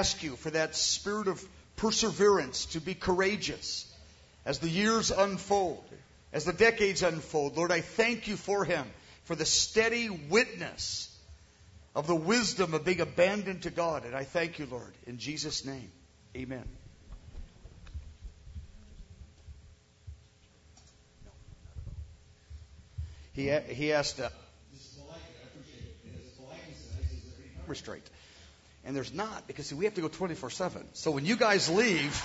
ask you for that spirit of perseverance to be courageous as the years unfold, as the decades unfold. Lord, I thank you for him, for the steady witness of the wisdom of being abandoned to God. And I thank you, Lord, in Jesus' name. Amen. He asked, restraint. And there's not, because see, we have to go 24/7. So when you guys leave,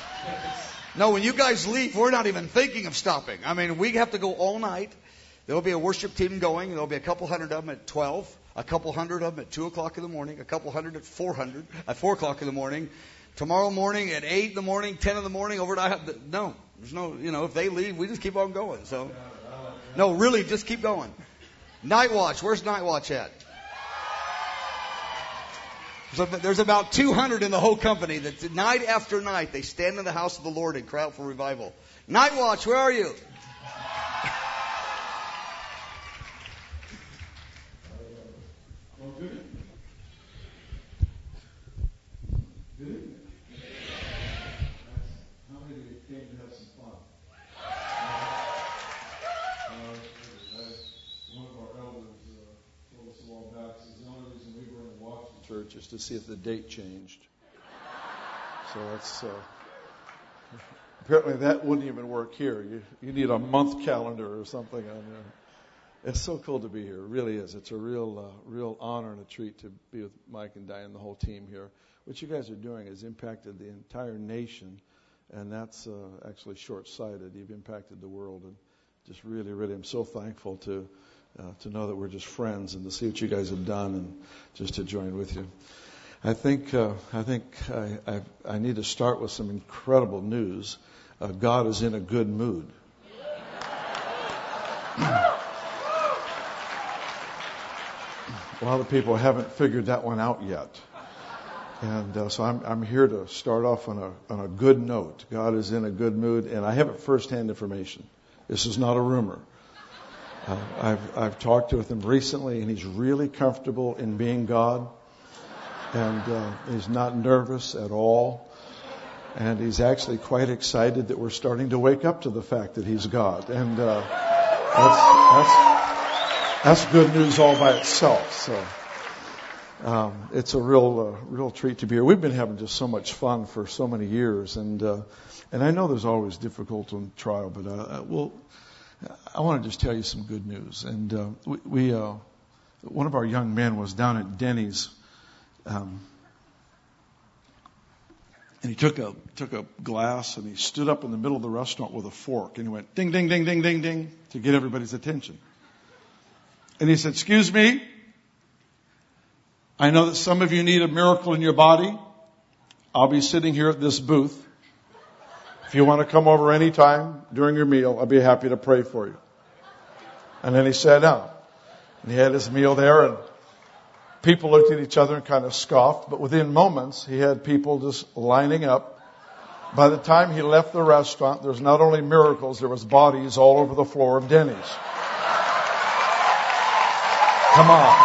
we're not even thinking of stopping. I mean, we have to go all night. There'll be a worship team going. There'll be a couple hundred of them at 12, a couple hundred of them at 2 o'clock in the morning, a couple hundred at 4 o'clock in the morning. Tomorrow morning at 8 in the morning, 10 in the morning, overnight. No, there's no, if they leave, we just keep on going. So, no, really, just keep going. Night watch. Where's night watch at? So there's about 200 in the whole company that night after night they stand in the house of the Lord and cry out for revival. Night watch, where are you? Church to see if the date changed. So it's apparently that wouldn't even work here. You need a month calendar or something on there. It's so cool to be here. It really is. It's a real honor and a treat to be with Mike and Diane and the whole team here. What you guys are doing has impacted the entire nation, and that's actually short-sighted. You've impacted the world, and just really, really, I'm so thankful to know that we're just friends and to see what you guys have done and just to join with you. I think I need to start with some incredible news. God is in a good mood. A lot of people haven't figured that one out yet. And so I'm here to start off on a good note. God is in a good mood, and I have firsthand information. This is not a rumor. I've talked with him recently, and he's really comfortable in being God, and he's not nervous at all, and he's actually quite excited that we're starting to wake up to the fact that he's God, and that's good news all by itself. So it's a real treat to be here. We've been having just so much fun for so many years, and I know there's always difficulty and trial, but I want to just tell you some good news. And we one of our young men was down at Denny's, and he took a glass and he stood up in the middle of the restaurant with a fork, and he went ding, ding, ding, ding, ding, ding to get everybody's attention. And he said, "Excuse me, I know that some of you need a miracle in your body. I'll be sitting here at this booth. If you want to come over anytime during your meal, I'll be happy to pray for you." And then he sat down. And he had his meal there, and people looked at each other and kind of scoffed. But within moments, he had people just lining up. By the time he left the restaurant, there's not only miracles, there was bodies all over the floor of Denny's. Come on.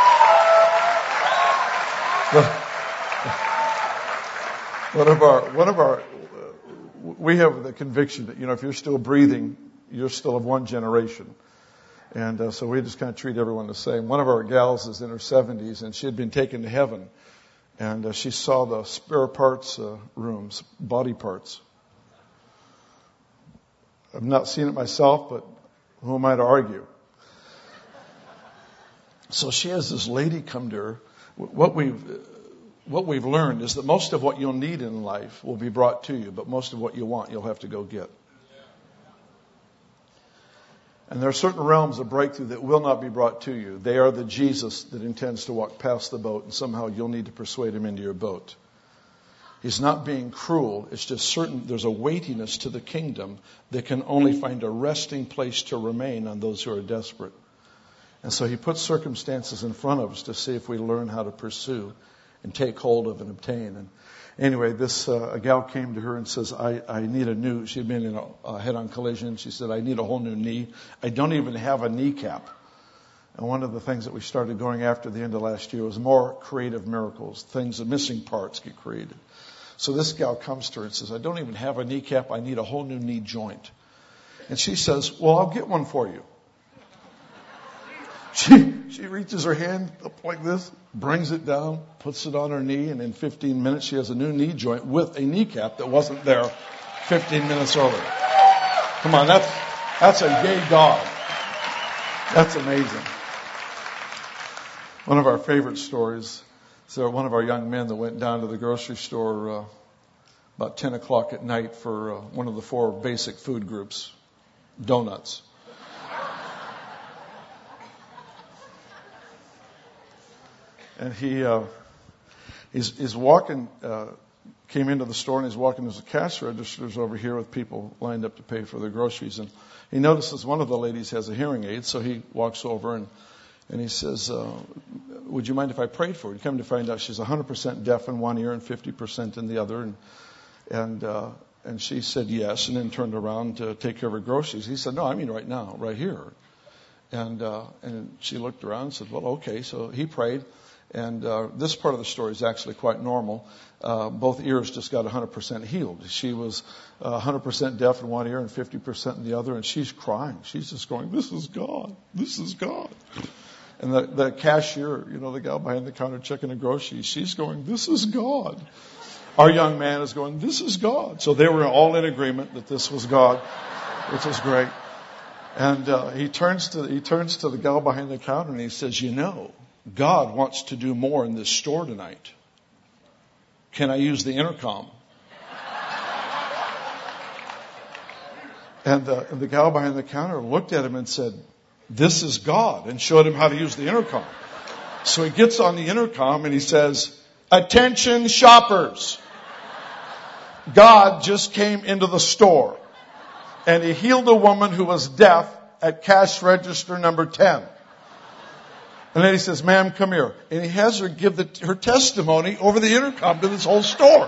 One of our we have the conviction that, if you're still breathing, you're still of one generation. And so we just kind of treat everyone the same. One of our gals is in her 70s, and she had been taken to heaven. And she saw the spare parts rooms, body parts. I've not seen it myself, but who am I to argue? So she has this lady come to her. What we've learned is that most of what you'll need in life will be brought to you, but most of what you want, you'll have to go get. And there are certain realms of breakthrough that will not be brought to you. They are the Jesus that intends to walk past the boat, and somehow you'll need to persuade him into your boat. He's not being cruel. It's just certain there's a weightiness to the kingdom that can only find a resting place to remain on those who are desperate. And so he puts circumstances in front of us to see if we learn how to pursue and take hold of and obtain. And anyway, a gal came to her and says, I need she'd been in a head-on collision. She said, I need a whole new knee. I don't even have a kneecap. And one of the things that we started going after the end of last year was more creative miracles, things, the missing parts get created. So this gal comes to her and says, I don't even have a kneecap. I need a whole new knee joint. And she says, well, I'll get one for you. She reaches her hand up like this, brings it down, puts it on her knee, and in 15 minutes she has a new knee joint with a kneecap that wasn't there 15 minutes earlier. Come on, that's a gay God. That's amazing. One of our favorite stories is one of our young men that went down to the grocery store about 10 o'clock at night for one of the 4 basic food groups, donuts. And he's walking, came into the store and he's walking. There's a cash registers over here with people lined up to pay for their groceries. And he notices one of the ladies has a hearing aid, so he walks over and he says, would you mind if I prayed for her? Come to find out she's 100% deaf in one ear and 50% in the other. And she said yes, and then turned around to take care of her groceries. He said, no, I mean right now, right here. And she looked around and said, well, okay. So he prayed. And this part of the story is actually quite normal. Both ears just got 100% healed. She was 100% deaf in one ear and 50% in the other, and she's crying. She's just going, this is God. This is God. And the cashier, the gal behind the counter checking the groceries, she's going, this is God. Our young man is going, this is God. So they were all in agreement that this was God, which is great. And he turns to the gal behind the counter and he says, God wants to do more in this store tonight. Can I use the intercom? And the gal behind the counter looked at him and said, this is God, and showed him how to use the intercom. So he gets on the intercom and he says, attention shoppers. God just came into the store and he healed a woman who was deaf at cash register number 10. And then he says, ma'am, come here. And he has her give her testimony over the intercom to this whole store.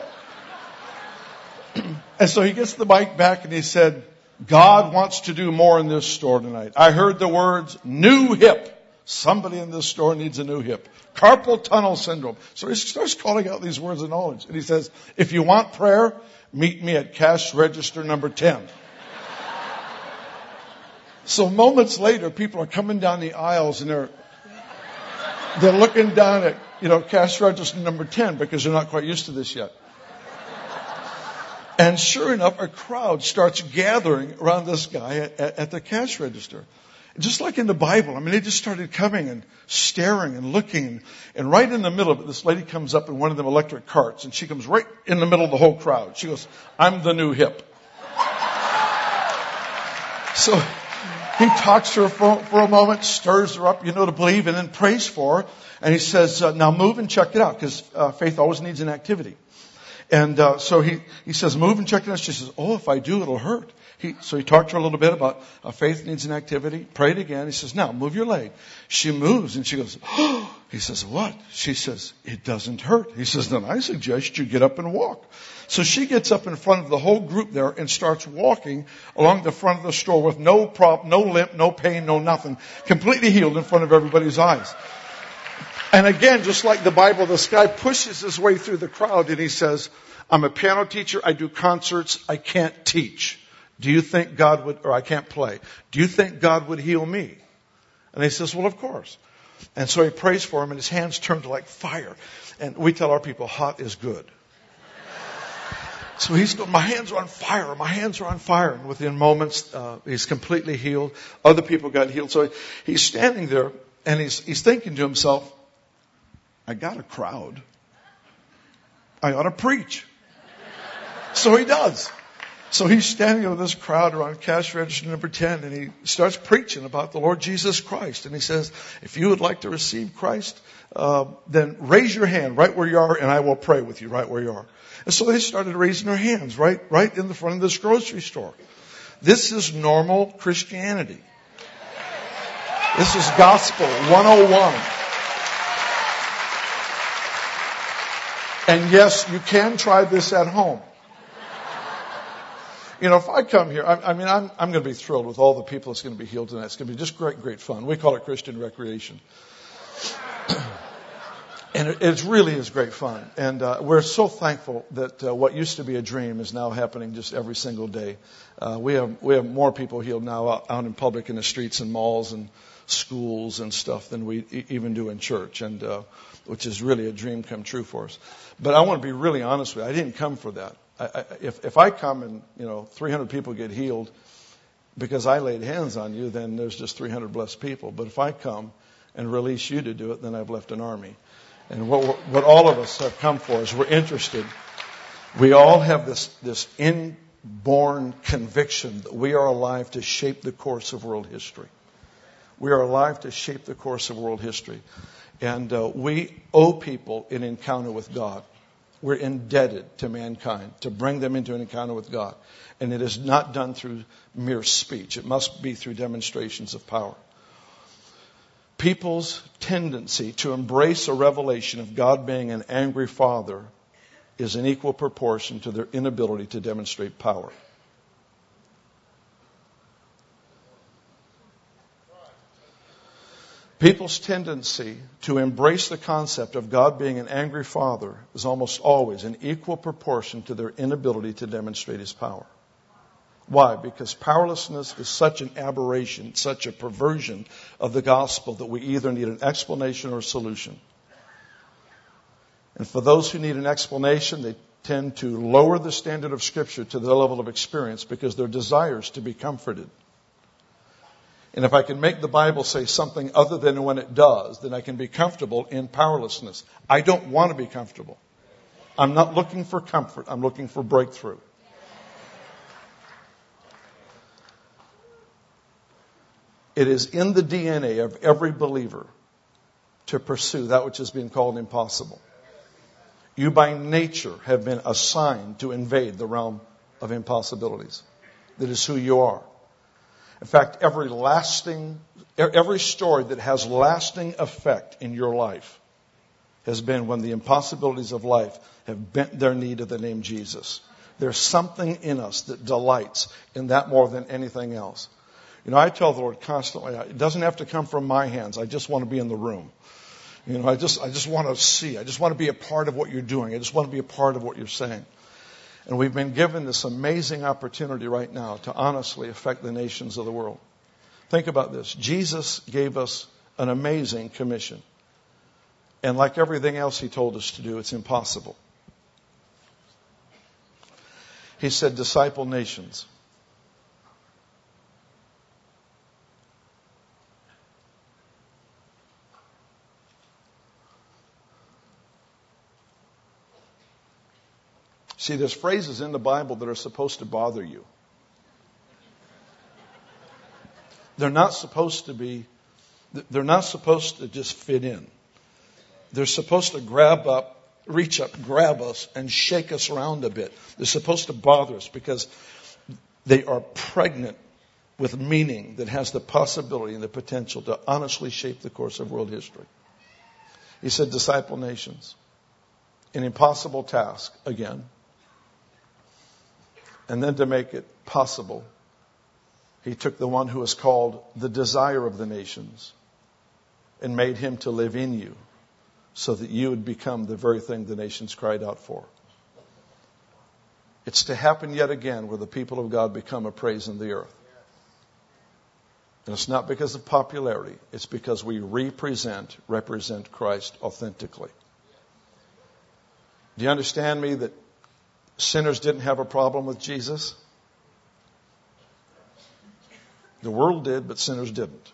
And so he gets the mic back and he said, God wants to do more in this store tonight. I heard the words, new hip. Somebody in this store needs a new hip. Carpal tunnel syndrome. So he starts calling out these words of knowledge. And he says, if you want prayer, meet me at cash register number 10. So moments later, people are coming down the aisles and they're looking down at, cash register number 10 because they're not quite used to this yet. And sure enough, a crowd starts gathering around this guy at the cash register. Just like in the Bible. They just started coming and staring and looking. And right in the middle of it, this lady comes up in one of them electric carts. And she comes right in the middle of the whole crowd. She goes, I'm the new hip. So he talks to her for a moment, stirs her up, to believe, and then prays for her. And he says, now move and check it out, because faith always needs an activity. And so he says, move and check it out. She says, oh, if I do, it'll hurt. So he talked to her a little bit about faith needs an activity. Prayed again. He says, now move your leg. She moves and she goes, oh. He says, what? She says, it doesn't hurt. He says, then I suggest you get up and walk. So she gets up in front of the whole group there and starts walking along the front of the store with no prop, no limp, no pain, no nothing. Completely healed in front of everybody's eyes. And again, just like the Bible, this guy pushes his way through the crowd and he says, I'm a piano teacher. I do concerts. I can't teach. Do you think God would, or I can't play. Do you think God would heal me? And he says, well, of course. And so he prays for him and his hands turn to like fire. And we tell our people, hot is good. So he's going, my hands are on fire. My hands are on fire. And within moments, he's completely healed. Other people got healed. So he's standing there and he's thinking to himself, I got a crowd. I ought to preach. So he does. So he's standing with this crowd around cash register number 10 and he starts preaching about the Lord Jesus Christ. And he says, if you would like to receive Christ, then raise your hand right where you are and I will pray with you right where you are. And so they started raising their hands right in the front of this grocery store. This is normal Christianity. This is gospel 101. And yes, you can try this at home. if I come here, I'm going to be thrilled with all the people that's going to be healed tonight. It's going to be just great fun. We call it Christian recreation. And it really is great fun. And we're so thankful that what used to be a dream is now happening just every single day. We have more people healed now out in public in the streets and malls and schools and stuff than we even do in church, and which is really a dream come true for us. But I want to be really honest with you. I didn't come for that. If I come and 300 people get healed because I laid hands on you, then there's just 300 blessed people. But if I come and release you to do it, then I've left an army. And what all of us have come for is we're interested. We all have this inborn conviction that we are alive to shape the course of world history. We are alive to shape the course of world history. And we owe people an encounter with God. We're indebted to mankind to bring them into an encounter with God. And it is not done through mere speech. It must be through demonstrations of power. People's tendency to embrace a revelation of God being an angry father is in equal proportion to their inability to demonstrate power. People's tendency to embrace the concept of God being an angry father is almost always in equal proportion to their inability to demonstrate his power. Why? Because powerlessness is such an aberration, such a perversion of the gospel that we either need an explanation or a solution. And for those who need an explanation, they tend to lower the standard of Scripture to their level of experience because their desires to be comforted. And if I can make the Bible say something other than when it does, then I can be comfortable in powerlessness. I don't want to be comfortable. I'm not looking for comfort. I'm looking for breakthrough. It is in the DNA of every believer to pursue that which has been called impossible. You by nature have been assigned to invade the realm of impossibilities. That is who you are. In fact, every story that has lasting effect in your life has been when the impossibilities of life have bent their knee to the name Jesus. There's something in us that delights in that more than anything else. I tell the Lord constantly, it doesn't have to come from my hands. I just want to be in the room. I just want to see. I just want to be a part of what you're doing. I just want to be a part of what you're saying. And we've been given this amazing opportunity right now to honestly affect the nations of the world. Think about this. Jesus gave us an amazing commission. And like everything else he told us to do, it's impossible. He said, disciple nations. See, there's phrases in the Bible that are supposed to bother you. They're not supposed to just fit in. They're supposed to reach up, grab us, and shake us around a bit. They're supposed to bother us because they are pregnant with meaning that has the possibility and the potential to honestly shape the course of world history. He said, disciple nations. An impossible task, again. And then to make it possible, he took the one who is called the desire of the nations and made him to live in you so that you would become the very thing the nations cried out for. It's to happen yet again where the people of God become a praise in the earth. And it's not because of popularity. It's because we represent Christ authentically. Do you understand me that sinners didn't have a problem with Jesus? The world did, but sinners didn't.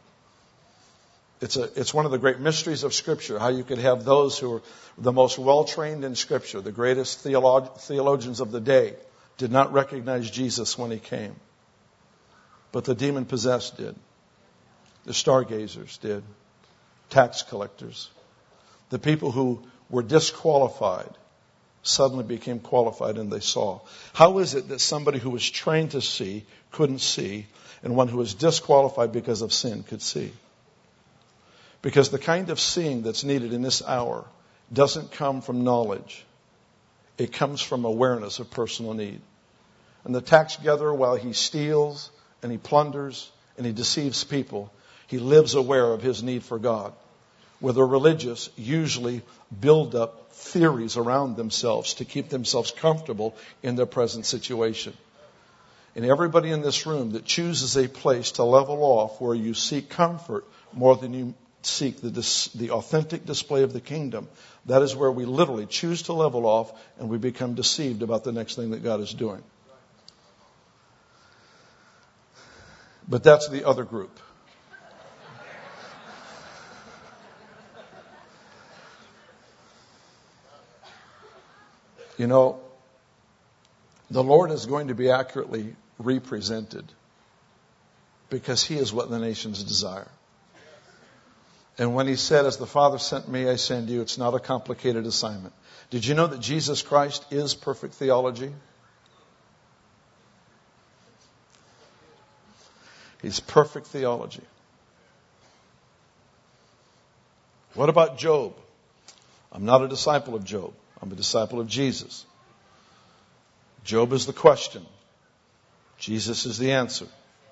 It's one of the great mysteries of Scripture, how you could have those who are the most well-trained in Scripture, the greatest theologians of the day, did not recognize Jesus when he came. But the demon-possessed did. The stargazers did. Tax collectors. The people who were disqualified suddenly became qualified and they saw. How is it that somebody who was trained to see couldn't see, and one who was disqualified because of sin could see? Because the kind of seeing that's needed in this hour doesn't come from knowledge. It comes from awareness of personal need. And the tax gatherer, while he steals and he plunders and he deceives people, he lives aware of his need for God. Where the religious usually build up theories around themselves to keep themselves comfortable in their present situation. And everybody in this room that chooses a place to level off where you seek comfort more than you seek the authentic display of the kingdom, that is where we literally choose to level off and we become deceived about the next thing that God is doing. But that's the other group. You know, the Lord is going to be accurately represented because He is what the nations desire. And when He said, as the Father sent me, I send you, it's not a complicated assignment. Did you know that Jesus Christ is perfect theology? He's perfect theology. What about Job? I'm not a disciple of Job. I'm a disciple of Jesus. Job is the question. Jesus is the answer.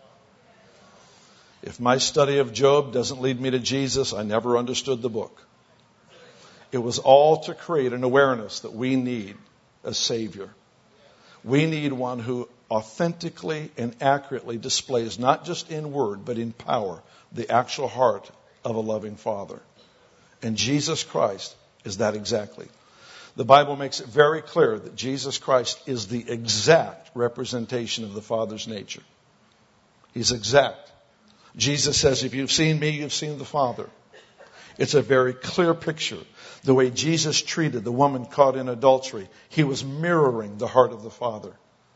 If my study of Job doesn't lead me to Jesus, I never understood the book. It was all to create an awareness that we need a Savior. We need one who authentically and accurately displays, not just in word, but in power, the actual heart of a loving Father. And Jesus Christ is that exactly. The Bible makes it very clear that Jesus Christ is the exact representation of the Father's nature. He's exact. Jesus says, if you've seen me, you've seen the Father. It's a very clear picture. The way Jesus treated the woman caught in adultery, He was mirroring the heart of the Father.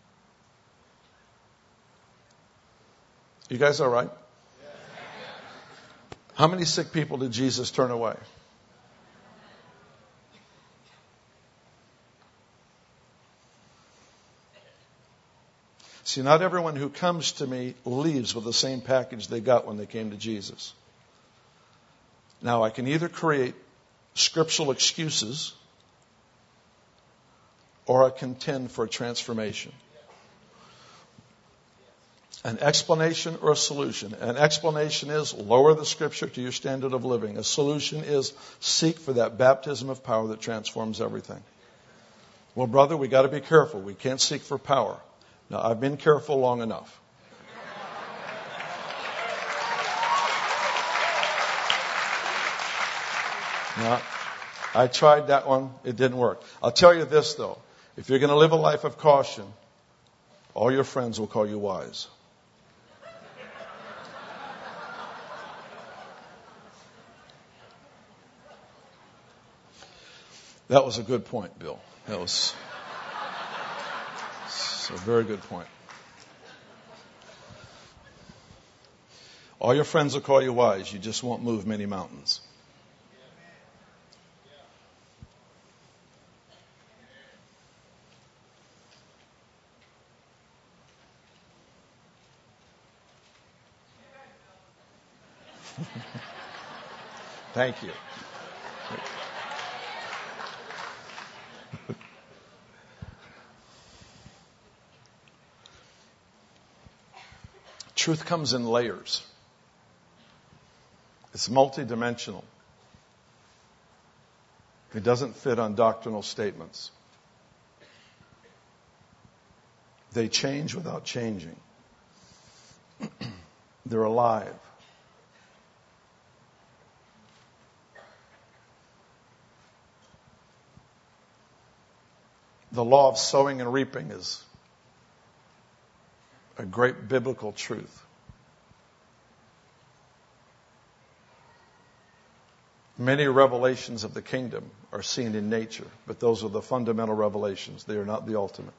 You guys all right? How many sick people did Jesus turn away? See, not everyone who comes to me leaves with the same package they got when they came to Jesus. Now, I can either create scriptural excuses or I contend for a transformation. An explanation or a solution. An explanation is lower the scripture to your standard of living. A solution is seek for that baptism of power that transforms everything. Well, brother, we got to be careful. We can't seek for power. Now, I've been careful long enough. Now, I tried that one. It didn't work. I'll tell you this, though. If you're going to live a life of caution, all your friends will call you wise. That was a good point, Bill. That was a very good point. All your friends will call you wise. You just won't move many mountains. Thank you. Truth comes in layers. It's multidimensional. It doesn't fit on doctrinal statements. They change without changing. They're alive. The law of sowing and reaping is a great biblical truth. Many revelations of the kingdom are seen in nature, but those are the fundamental revelations. They are not the ultimate.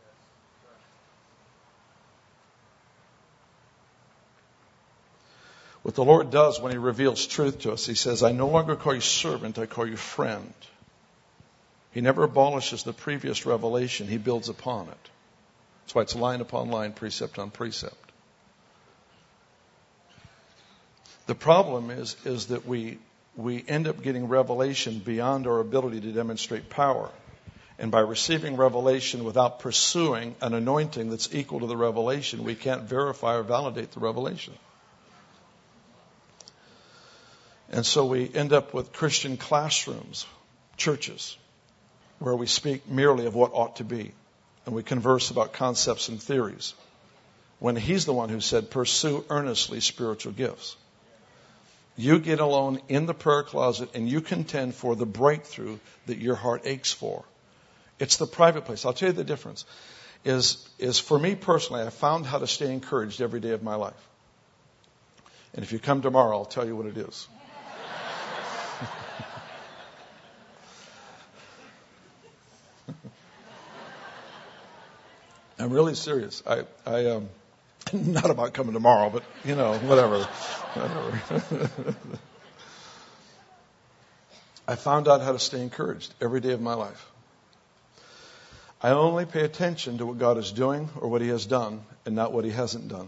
What the Lord does when He reveals truth to us, He says, I no longer call you servant, I call you friend. He never abolishes the previous revelation. He builds upon it. That's why it's line upon line, precept on precept. The problem is that we end up getting revelation beyond our ability to demonstrate power. And by receiving revelation without pursuing an anointing that's equal to the revelation, we can't verify or validate the revelation. And so we end up with Christian classrooms, churches, where we speak merely of what ought to be. And we converse about concepts and theories, when He's the one who said, pursue earnestly spiritual gifts. You get alone in the prayer closet and you contend for the breakthrough that your heart aches for. It's the private place. I'll tell you the difference. Is for me personally, I found how to stay encouraged every day of my life. And if you come tomorrow, I'll tell you what it is. I'm really serious. I not about coming tomorrow, but whatever. I found out how to stay encouraged every day of my life. I only pay attention to what God is doing or what He has done and not what He hasn't done.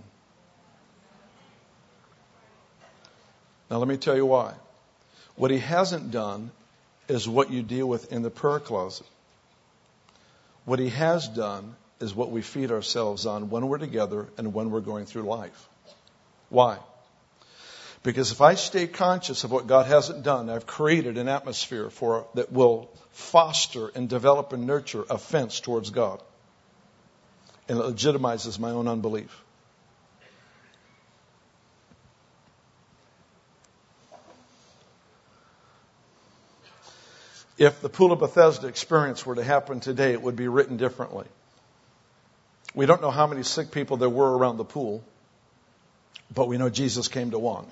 Now let me tell you why. What He hasn't done is what you deal with in the prayer closet. What He has done is what we feed ourselves on when we're together and when we're going through life. Why? Because if I stay conscious of what God hasn't done, I've created an atmosphere that will foster and develop and nurture offense towards God. And it legitimizes my own unbelief. If the Pool of Bethesda experience were to happen today, it would be written differently. We don't know how many sick people there were around the pool, but we know Jesus came to one.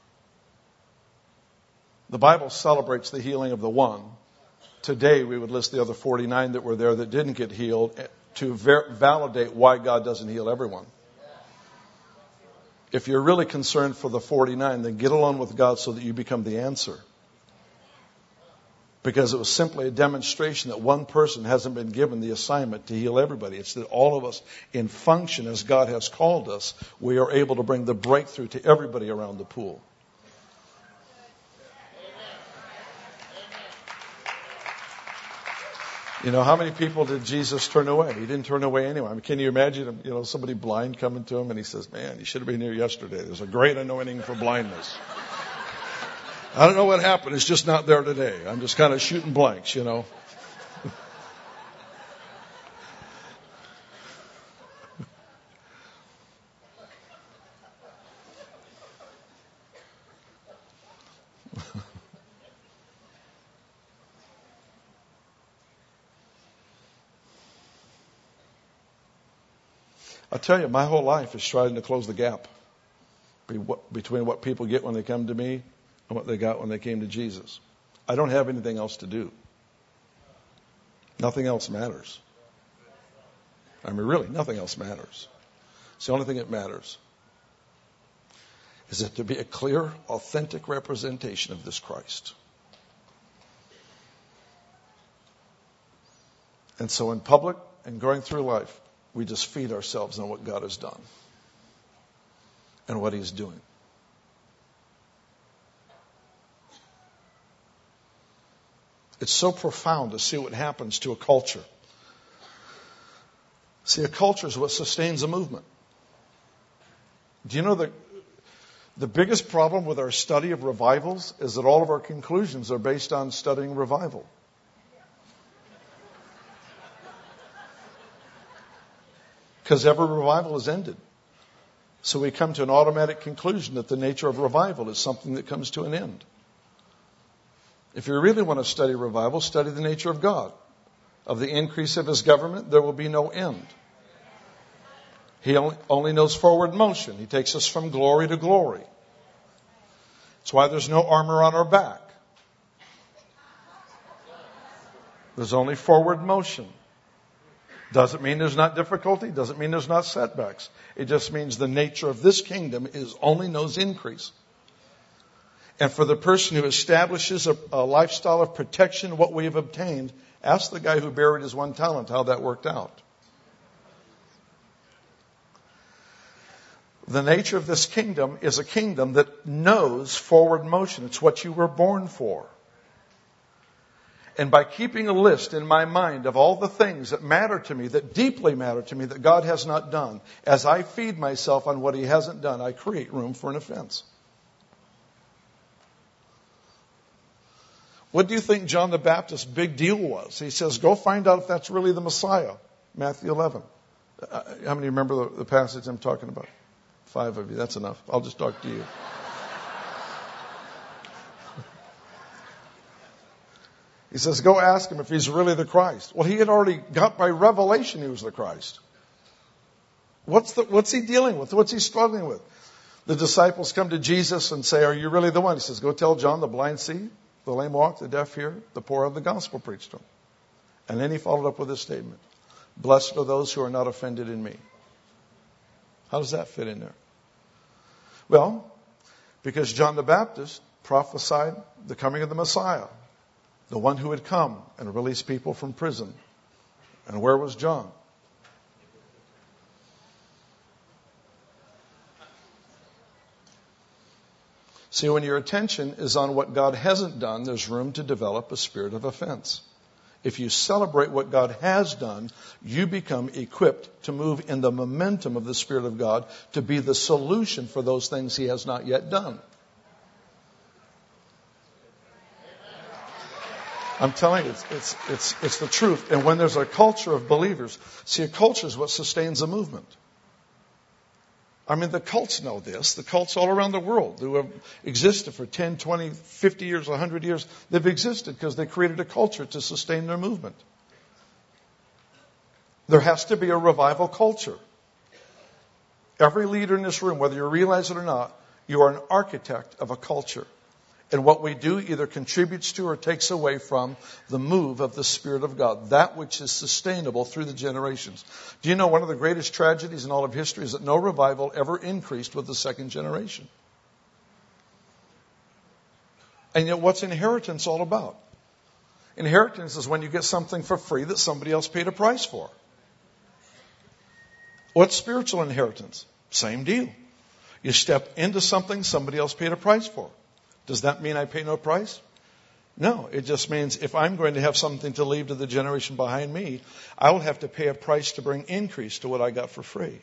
The Bible celebrates the healing of the one. Today, we would list the other 49 that were there that didn't get healed to validate why God doesn't heal everyone. If you're really concerned for the 49, then get alone with God so that you become the answer. Because it was simply a demonstration that one person hasn't been given the assignment to heal everybody. It's that all of us, in function as God has called us, we are able to bring the breakthrough to everybody around the pool. How many people did Jesus turn away? He didn't turn away anyone. I mean, can you imagine, somebody blind coming to him and he says, man, you should have been here yesterday. There's a great anointing for blindness. I don't know what happened. It's just not there today. I'm just kind of shooting blanks, I'll tell you, my whole life is trying to close the gap between what people get when they come to me and what they got when they came to Jesus. I don't have anything else to do. Nothing else matters. I mean, really, nothing else matters. It's the only thing that matters is that to be a clear, authentic representation of this Christ. And so in public and going through life, we just feed ourselves on what God has done and what He's doing. It's so profound to see what happens to a culture. See, a culture is what sustains a movement. Do you know that the biggest problem with our study of revivals is that all of our conclusions are based on studying revival? Because every revival is ended. So we come to an automatic conclusion that the nature of revival is something that comes to an end. If you really want to study revival, study the nature of God. Of the increase of His government, there will be no end. He only knows forward motion. He takes us from glory to glory. That's why there's no armor on our back. There's only forward motion. Doesn't mean there's not difficulty. Doesn't mean there's not setbacks. It just means the nature of this kingdom only knows increase. And for the person who establishes a lifestyle of protection, what we have obtained, ask the guy who buried his 1 talent how that worked out. The nature of this kingdom is a kingdom that knows forward motion. It's what you were born for. And by keeping a list in my mind of all the things that matter to me, that deeply matter to me, that God has not done, as I feed myself on what He hasn't done, I create room for an offense. What do you think John the Baptist's big deal was? He says, go find out if that's really the Messiah. Matthew 11. How many remember the passage I'm talking about? 5 of you. That's enough. I'll just talk to you. He says, go ask him if he's really the Christ. Well, he had already got by revelation he was the Christ. What's he dealing with? What's he struggling with? The disciples come to Jesus and say, are you really the one? He says, go tell John the blind see, the lame walk, the deaf hear, the poor have the gospel preached to them. And then he followed up with this statement. Blessed are those who are not offended in me. How does that fit in there? Well, because John the Baptist prophesied the coming of the Messiah, the one who would come and release people from prison. And where was John? See, when your attention is on what God hasn't done, there's room to develop a spirit of offense. If you celebrate what God has done, you become equipped to move in the momentum of the Spirit of God to be the solution for those things He has not yet done. I'm telling you, it's the truth. And when there's a culture of believers, see, a culture is what sustains a movement. I mean, the cults know this. The cults all around the world who have existed for 10, 20, 50 years, 100 years, they've existed because they created a culture to sustain their movement. There has to be a revival culture. Every leader in this room, whether you realize it or not, you are an architect of a culture. And what we do either contributes to or takes away from the move of the Spirit of God, that which is sustainable through the generations. Do you know one of the greatest tragedies in all of history is that no revival ever increased with the second generation? And yet what's inheritance all about? Inheritance is when you get something for free that somebody else paid a price for. What's spiritual inheritance? Same deal. You step into something somebody else paid a price for. Does that mean I pay no price? No, it just means if I'm going to have something to leave to the generation behind me, I will have to pay a price to bring increase to what I got for free.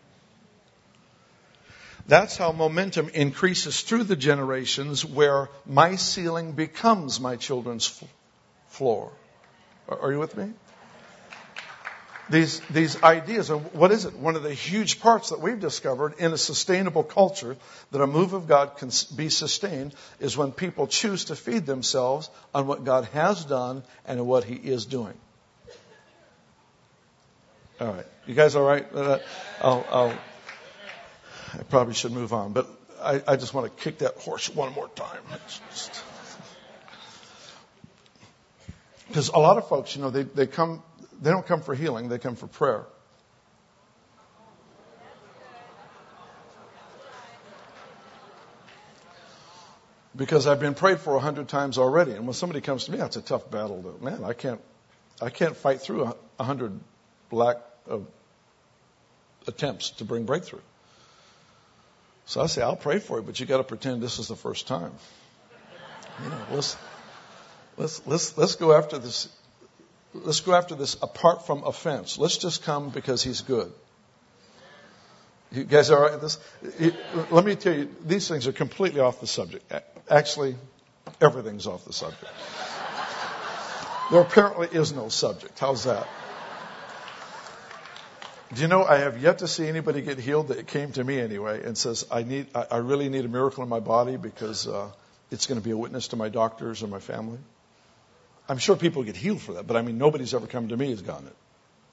That's how momentum increases through the generations, where my ceiling becomes my children's floor. Are you with me? These ideas, and what is it? One of the huge parts that we've discovered in a sustainable culture, that a move of God can be sustained, is when people choose to feed themselves on what God has done and what He is doing. All right. You guys all right? I probably should move on, but I just want to kick that horse one more time. Because a lot of folks, they don't come for healing, they come for prayer. Because I've been prayed for 100 times already, and when somebody comes to me, that's a tough battle. Man, I can't fight through 100 lack of attempts to bring breakthrough. So I say, I'll pray for you, but you got to pretend this is the first time. Let's go after this. Let's go after this apart from offense. Let's just come because He's good. You guys are all right with this? Let me tell you, these things are completely off the subject. Actually, everything's off the subject. There apparently is no subject. How's that? Do you know, I have yet to see anybody get healed that came to me anyway and says, I really need a miracle in my body because it's going to be a witness to my doctors or my family. I'm sure people get healed for that, but nobody's ever come to me who's gotten it.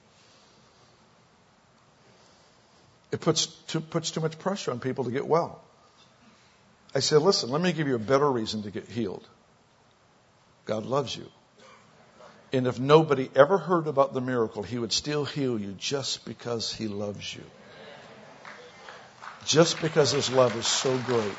It puts too much pressure on people to get well. I say, listen, let me give you a better reason to get healed. God loves you. And if nobody ever heard about the miracle, He would still heal you just because He loves you. Just because His love is so great.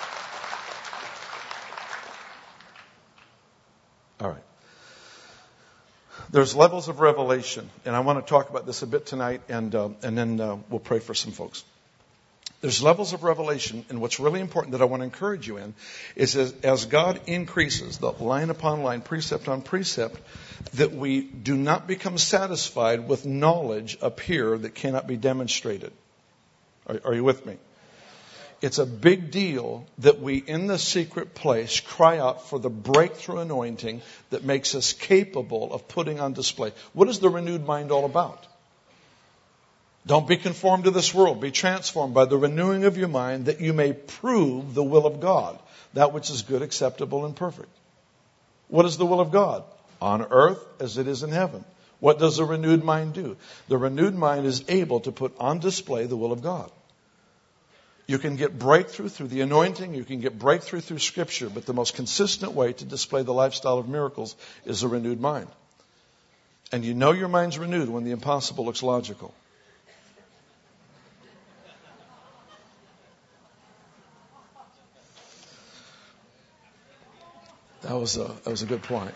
All right. There's levels of revelation, and I want to talk about this a bit tonight, and then we'll pray for some folks. There's levels of revelation, and what's really important that I want to encourage you in is as God increases, the line upon line, precept on precept, that we do not become satisfied with knowledge up here that cannot be demonstrated. Are you with me? It's a big deal that we, in the secret place, cry out for the breakthrough anointing that makes us capable of putting on display. What is the renewed mind all about? Don't be conformed to this world. Be transformed by the renewing of your mind that you may prove the will of God, that which is good, acceptable, and perfect. What is the will of God? On earth as it is in heaven. What does the renewed mind do? The renewed mind is able to put on display the will of God. You can get breakthrough through the anointing. You can get breakthrough through Scripture. But the most consistent way to display the lifestyle of miracles is a renewed mind. And you know your mind's renewed when the impossible looks logical. That was a good point.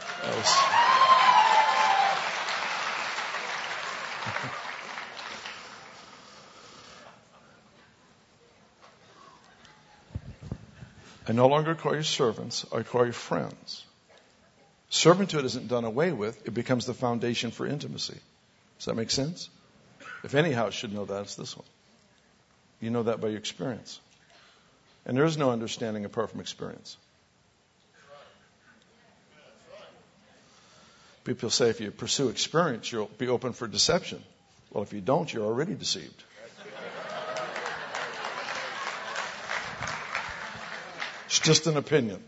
I no longer call you servants, I call you friends. Servanthood isn't done away with, it becomes the foundation for intimacy. Does that make sense? If any house should know that, it's this one. You know that by your experience. And there is no understanding apart from experience. People say if you pursue experience, you'll be open for deception. Well, if you don't, you're already deceived. It's just an opinion.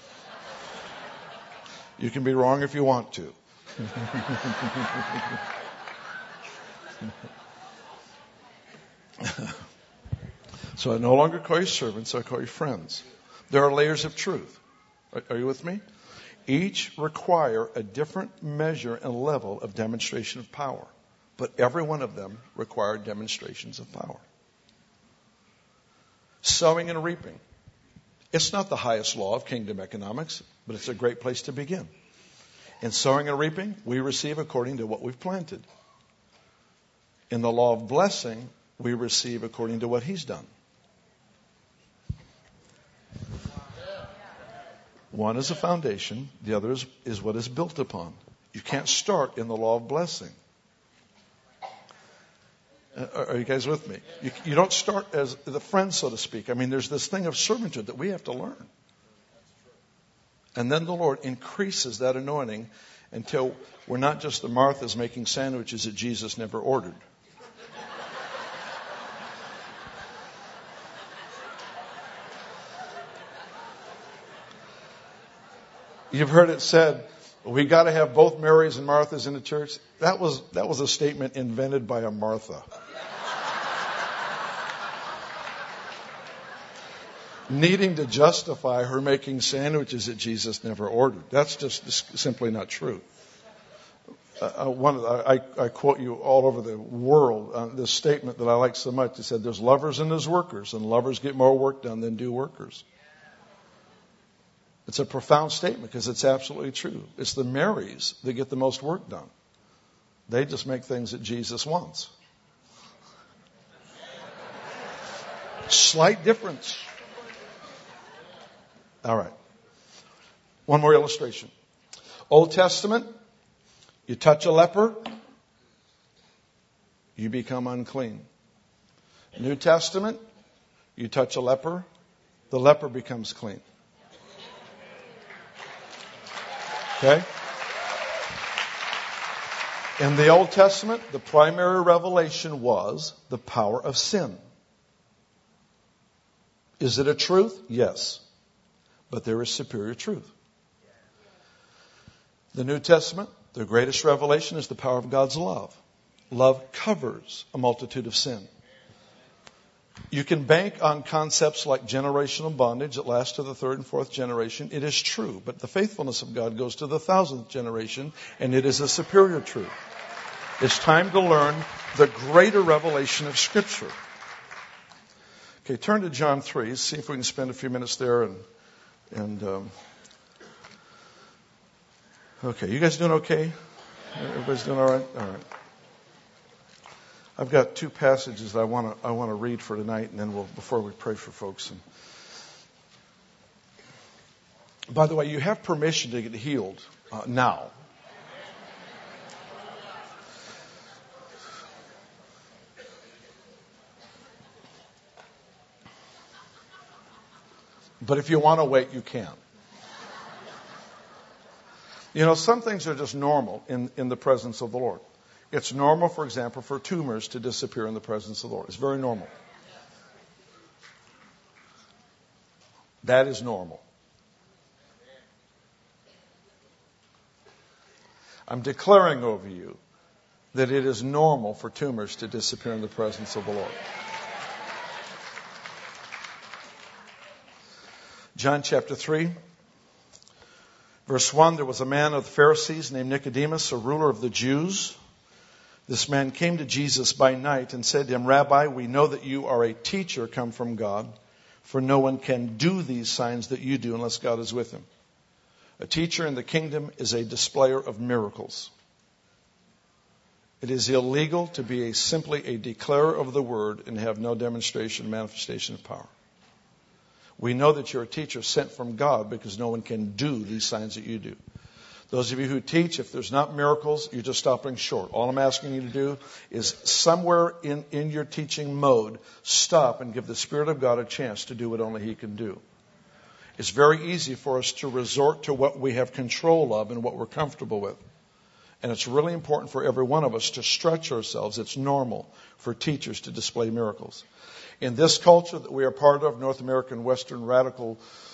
You can be wrong if you want to. So I no longer call you servants, I call you friends. There are layers of truth. Are you with me? Each require a different measure and level of demonstration of power. But every one of them require demonstrations of power. Sowing and reaping. It's not the highest law of kingdom economics, but it's a great place to begin. In sowing and reaping, we receive according to what we've planted. In the law of blessing, we receive according to what He's done. One is a foundation, the other is what is built upon. You can't start in the law of blessing. Are you guys with me? You don't start as the friend, so to speak. I mean, there's this thing of servanthood that we have to learn. And then the Lord increases that anointing until we're not just the Marthas making sandwiches that Jesus never ordered. You've heard it said, we got to have both Marys and Marthas in the church. That was a statement invented by a Martha. Needing to justify her making sandwiches that Jesus never ordered. That's just simply not true. I quote you all over the world this statement that I like so much. It said, there's lovers and there's workers, and lovers get more work done than do workers. It's a profound statement because it's absolutely true. It's the Marys that get the most work done. They just make things that Jesus wants. Slight difference. All right. One more illustration. Old Testament, you touch a leper, you become unclean. New Testament, you touch a leper, the leper becomes clean. Okay? In the Old Testament, the primary revelation was the power of sin. Is it a truth? Yes. But there is superior truth. The New Testament, the greatest revelation is the power of God's love. Love covers a multitude of sin. You can bank on concepts like generational bondage that lasts to the third and fourth generation. It is true, but the faithfulness of God goes to the 1,000th generation, and it is a superior truth. It's time to learn the greater revelation of Scripture. Okay, turn to John 3. See if we can spend a few minutes there. Okay, you guys doing okay? Everybody's doing all right? All right. I've got two passages that I want to read for tonight, and then before we pray for folks. And by the way, you have permission to get healed now. But if you want to wait, you can. You know, some things are just normal in the presence of the Lord. It's normal, for example, for tumors to disappear in the presence of the Lord. It's very normal. That is normal. I'm declaring over you that it is normal for tumors to disappear in the presence of the Lord. John chapter 3, verse 1, there was a man of the Pharisees named Nicodemus, a ruler of the Jews. This man came to Jesus by night and said to him, Rabbi, we know that you are a teacher come from God, for no one can do these signs that you do unless God is with him. A teacher in the kingdom is a displayer of miracles. It is illegal to be simply a declarer of the word and have no demonstration, manifestation of power. We know that you're a teacher sent from God because no one can do these signs that you do. Those of you who teach, if there's not miracles, you're just stopping short. All I'm asking you to do is somewhere in your teaching mode, stop and give the Spirit of God a chance to do what only He can do. It's very easy for us to resort to what we have control of and what we're comfortable with. And it's really important for every one of us to stretch ourselves. It's normal for teachers to display miracles. In this culture that we are part of, North American Western radical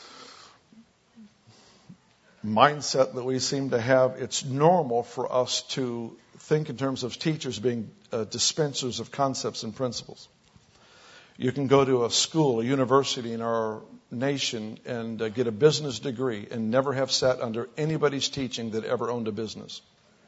mindset that we seem to have, it's normal for us to think in terms of teachers being dispensers of concepts and principles. You can go to a school, a university in our nation and get a business degree and never have sat under anybody's teaching that ever owned a business.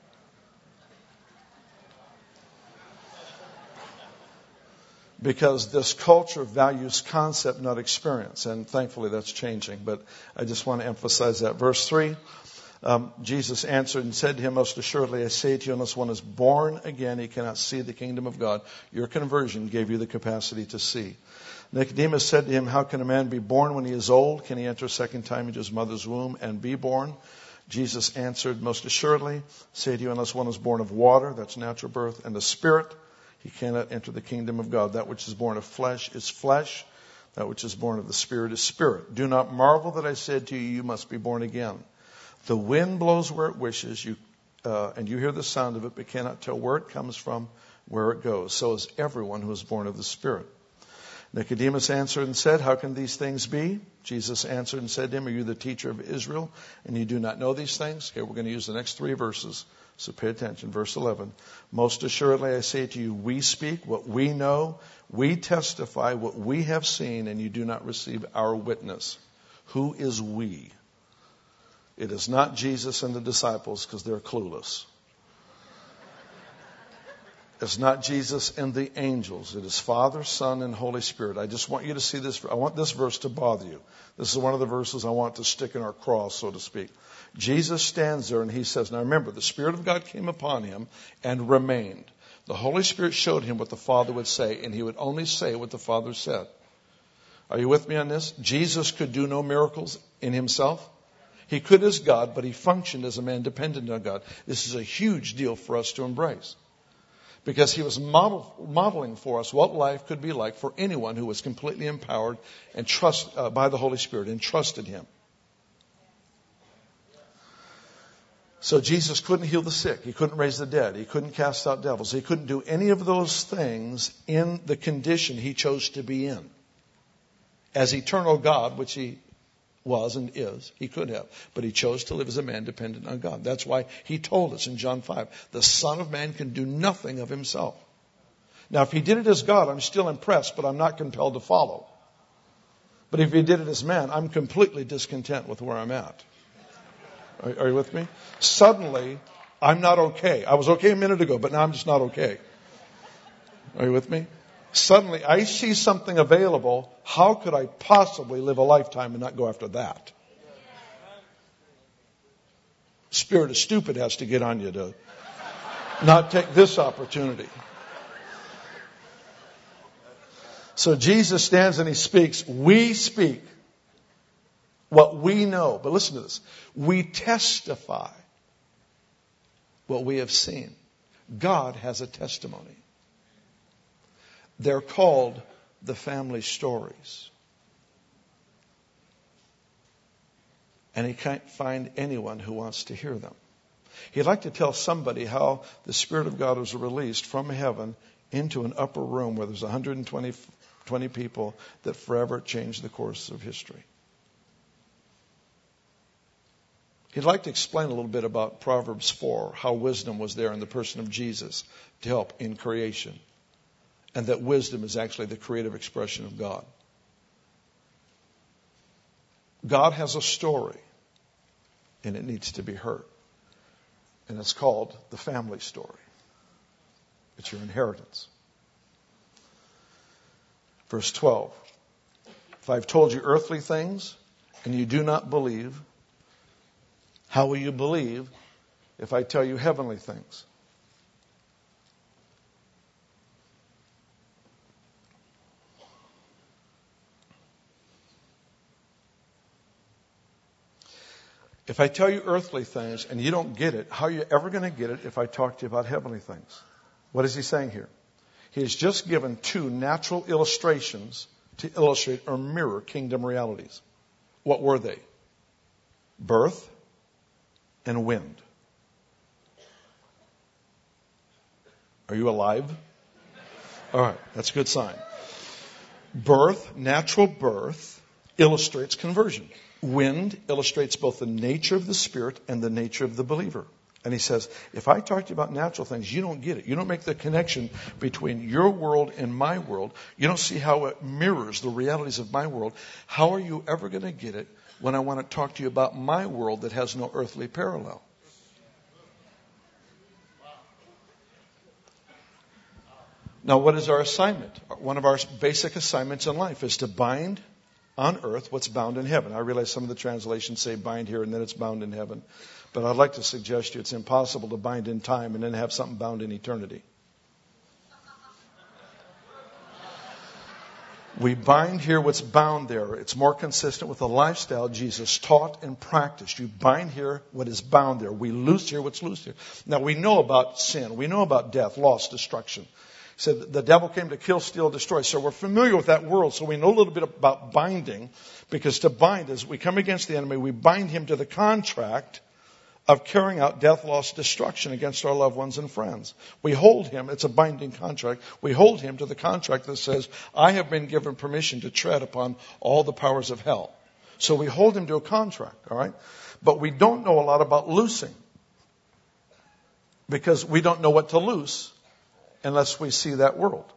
Because this culture values concept, not experience. And thankfully that's changing. But I just want to emphasize that. Verse 3, Jesus answered and said to him, Most assuredly I say to you, unless one is born again, he cannot see the kingdom of God. Your conversion gave you the capacity to see. Nicodemus said to him, How can a man be born when he is old? Can he enter a second time into his mother's womb and be born? Jesus answered, Most assuredly I say to you, unless one is born of water, that's natural birth, and the Spirit, he cannot enter the kingdom of God. That which is born of flesh is flesh. That which is born of the Spirit is spirit. Do not marvel that I said to you, you must be born again. The wind blows where it wishes, and you hear the sound of it, but cannot tell where it comes from, where it goes. So is everyone who is born of the Spirit. Nicodemus answered and said, How can these things be? Jesus answered and said to him, Are you the teacher of Israel, and you do not know these things? Okay, we're going to use the next three verses. So pay attention. Verse 11. Most assuredly I say to you, we speak what we know, we testify what we have seen, and you do not receive our witness. Who is we? It is not Jesus and the disciples because they're clueless. It's not Jesus and the angels. It is Father, Son, and Holy Spirit. I just want you to see this. I want this verse to bother you. This is one of the verses I want to stick in our cross, so to speak. Jesus stands there and he says, now remember, the Spirit of God came upon him and remained. The Holy Spirit showed him what the Father would say, and he would only say what the Father said. Are you with me on this? Jesus could do no miracles in himself. He could as God, but he functioned as a man dependent on God. This is a huge deal for us to embrace. Because he was modeling for us what life could be like for anyone who was completely empowered and by the Holy Spirit and trusted him. So Jesus couldn't heal the sick. He couldn't raise the dead. He couldn't cast out devils. He couldn't do any of those things in the condition he chose to be in. As eternal God, which he was and is, he could have. But he chose to live as a man dependent on God. That's why he told us in John 5, the Son of Man can do nothing of himself. Now, if he did it as God, I'm still impressed, but I'm not compelled to follow. But if he did it as man, I'm completely discontent with where I'm at. Are you with me? Suddenly, I'm not okay. I was okay a minute ago, but now I'm just not okay. Are you with me? Suddenly, I see something available. How could I possibly live a lifetime and not go after that? Spirit of stupid has to get on you to not take this opportunity. So Jesus stands and he speaks. We speak what we know. But listen to this. We testify what we have seen. God has a testimony. They're called the family stories. And he can't find anyone who wants to hear them. He'd like to tell somebody how the Spirit of God was released from heaven into an upper room where there's 120 people that forever changed the course of history. He'd like to explain a little bit about Proverbs 4, how wisdom was there in the person of Jesus to help in creation, and that wisdom is actually the creative expression of God. God has a story, and it needs to be heard. And it's called the family story. It's your inheritance. Verse 12. If I've told you earthly things and you do not believe, how will you believe if I tell you heavenly things? If I tell you earthly things and you don't get it, how are you ever going to get it if I talk to you about heavenly things? What is he saying here? He has just given two natural illustrations to illustrate or mirror kingdom realities. What were they? Birth and wind. Are you alive? All right, that's a good sign. Birth, natural birth, illustrates conversion. Wind illustrates both the nature of the Spirit and the nature of the believer. And he says, if I talk to you about natural things, you don't get it. You don't make the connection between your world and my world. You don't see how it mirrors the realities of my world. How are you ever going to get it when I want to talk to you about my world that has no earthly parallel? Now, what is our assignment? One of our basic assignments in life is to bind on earth what's bound in heaven. I realize some of the translations say bind here and then it's bound in heaven. But I'd like to suggest to you it's impossible to bind in time and then have something bound in eternity. We bind here what's bound there. It's more consistent with the lifestyle Jesus taught and practiced. You bind here what is bound there. We loose here what's loose here. Now we know about sin. We know about death, loss, destruction. He said the devil came to kill, steal, destroy. So we're familiar with that world. So we know a little bit about binding. Because to bind is we come against the enemy. We bind him to the contract of carrying out death, loss, destruction against our loved ones and friends. We hold him. It's a binding contract. We hold him to the contract that says, I have been given permission to tread upon all the powers of hell. So we hold him to a contract, all right? But we don't know a lot about loosing. Because we don't know what to loose unless we see that world.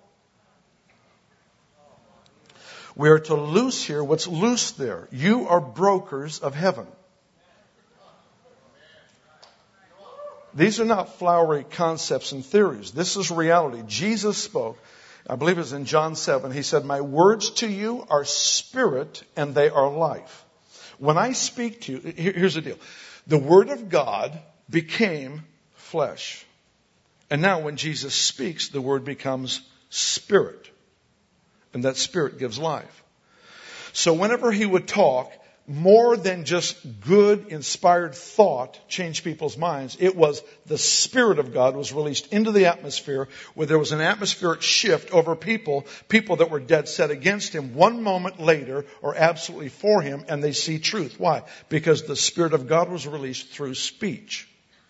We are to loose here what's loose there. You are brokers of heaven. These are not flowery concepts and theories. This is reality. Jesus spoke, I believe it was in John 7. He said, my words to you are spirit and they are life. When I speak to you, here's the deal. The Word of God became flesh. And now when Jesus speaks, the Word becomes spirit. And that spirit gives life. So whenever he would talk, more than just good, inspired thought changed people's minds. It was the Spirit of God was released into the atmosphere where there was an atmospheric shift over people that were dead set against him. One moment later are absolutely for him and they see truth. Why? Because the Spirit of God was released through speech.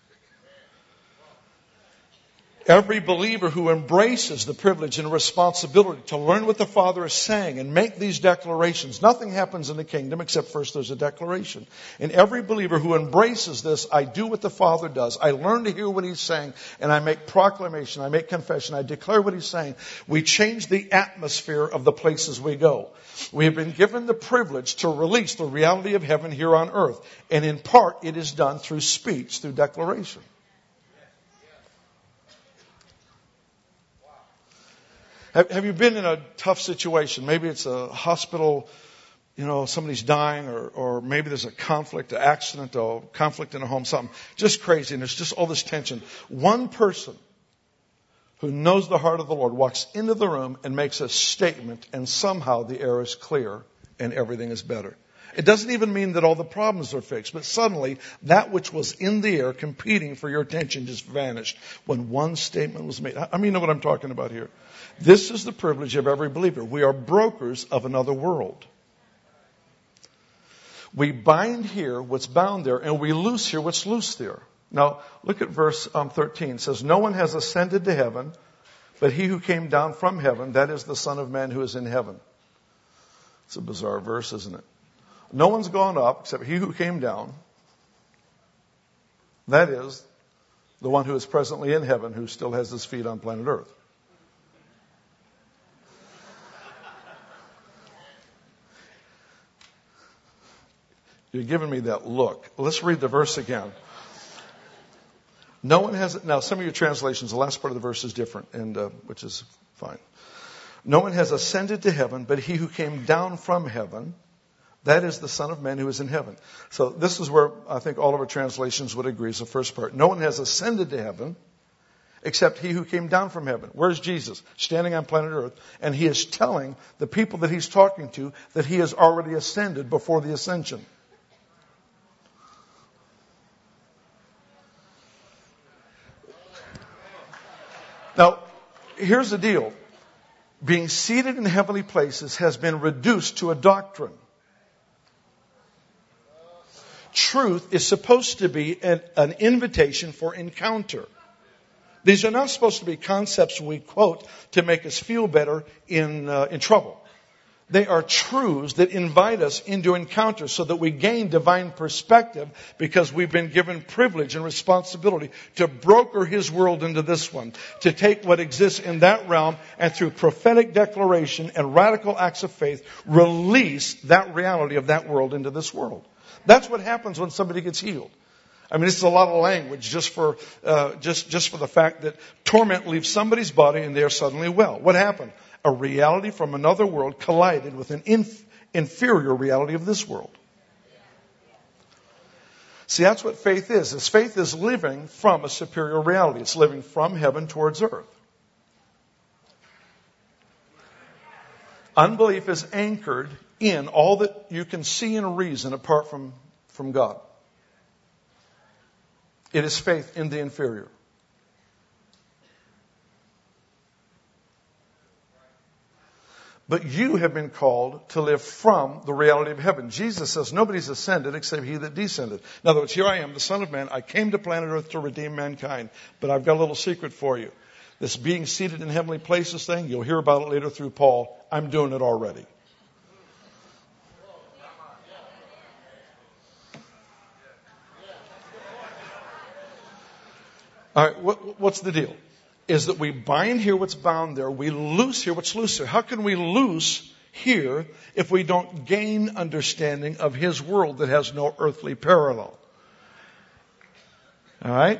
Every believer who embraces the privilege and responsibility to learn what the Father is saying and make these declarations. Nothing happens in the kingdom except first there's a declaration. And every believer who embraces this, I do what the Father does. I learn to hear what He's saying and I make proclamation, I make confession, I declare what He's saying. We change the atmosphere of the places we go. We have been given the privilege to release the reality of heaven here on earth. And in part it is done through speech, through declaration. Have you been in a tough situation? Maybe it's a hospital, somebody's dying, or maybe there's a conflict, an accident, or conflict in a home, something just crazy, and there's just all this tension. One person who knows the heart of the Lord, walks into the room and makes a statement, and somehow the air is clear and everything is better. It doesn't even mean that all the problems are fixed, but suddenly that which was in the air competing for your attention just vanished when one statement was made. I mean, you know what I'm talking about here. This is the privilege of every believer. We are brokers of another world. We bind here what's bound there, and we loose here what's loose there. Now, look at verse 13. It says, no one has ascended to heaven, but he who came down from heaven, that is the Son of Man who is in heaven. It's a bizarre verse, isn't it? No one's gone up except he who came down. That is the one who is presently in heaven, who still has his feet on planet Earth. You're giving me that look. Let's read the verse again. No one has, now some of your translations, the last part of the verse is different, and which is fine. No one has ascended to heaven, but he who came down from heaven, that is the Son of Man who is in heaven. So this is where I think all of our translations would agree is the first part. No one has ascended to heaven except he who came down from heaven. Where's Jesus? Standing on planet Earth. And he is telling the people that he's talking to that he has already ascended before the ascension. Now, here's the deal. Being seated in heavenly places has been reduced to a doctrine. Truth is supposed to be an invitation for encounter. These are not supposed to be concepts we quote to make us feel better in trouble. They are truths that invite us into encounter so that we gain divine perspective because we've been given privilege and responsibility to broker his world into this one, to take what exists in that realm and through prophetic declaration and radical acts of faith, release that reality of that world into this world. That's what happens when somebody gets healed. I mean, this is a lot of language just for the fact that torment leaves somebody's body and they are suddenly well. What happened? A reality from another world collided with an inferior reality of this world. See, that's what faith is. Faith is living from a superior reality. It's living from heaven towards earth. Unbelief is anchored in all that you can see and reason apart from God. It is faith in the inferior. But you have been called to live from the reality of heaven. Jesus says nobody's ascended except he that descended. In other words, here I am, the Son of Man. I came to planet Earth to redeem mankind. But I've got a little secret for you. This being seated in heavenly places thing, you'll hear about it later through Paul. I'm doing it already. All right, what's the deal? Is that we bind here what's bound there. We loose here what's loose there. How can we loose here if we don't gain understanding of his world that has no earthly parallel? All right?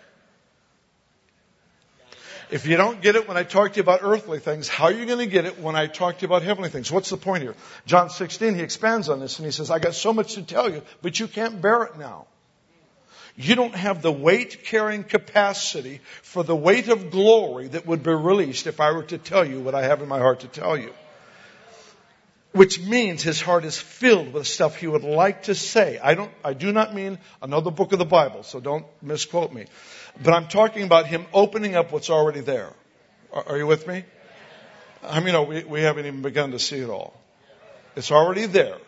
If you don't get it when I talk to you about earthly things, how are you going to get it when I talk to you about heavenly things? What's the point here? John 16, he expands on this and he says, I got so much to tell you, but you can't bear it now. You don't have the weight-carrying capacity for the weight of glory that would be released if I were to tell you what I have in my heart to tell you. Which means his heart is filled with stuff he would like to say. I do not mean another book of the Bible, so don't misquote me. But I'm talking about him opening up what's already there. Are you with me? I mean, we haven't even begun to see it all. It's already there.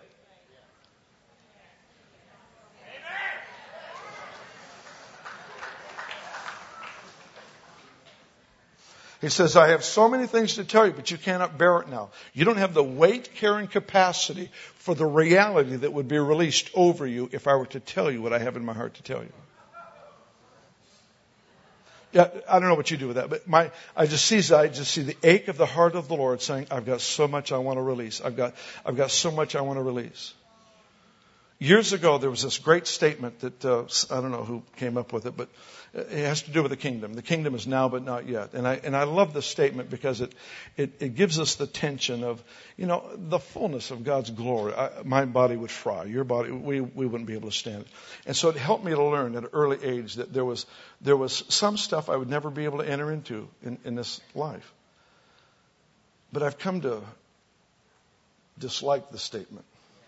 He says, I have so many things to tell you, but you cannot bear it now. You don't have the weight-carrying capacity for the reality that would be released over you if I were to tell you what I have in my heart to tell you. Yeah, I don't know what you do with that, but I just see the ache of the heart of the Lord saying, I've got so much I want to release. I've got so much I want to release. Years ago, there was this great statement that, I don't know who came up with it, but it has to do with the kingdom. The kingdom is now, but not yet. And I love this statement because it gives us the tension of, the fullness of God's glory. My body would fry. Your body, we wouldn't be able to stand it. And so it helped me to learn at an early age that there was some stuff I would never be able to enter into in this life. But I've come to dislike the statement.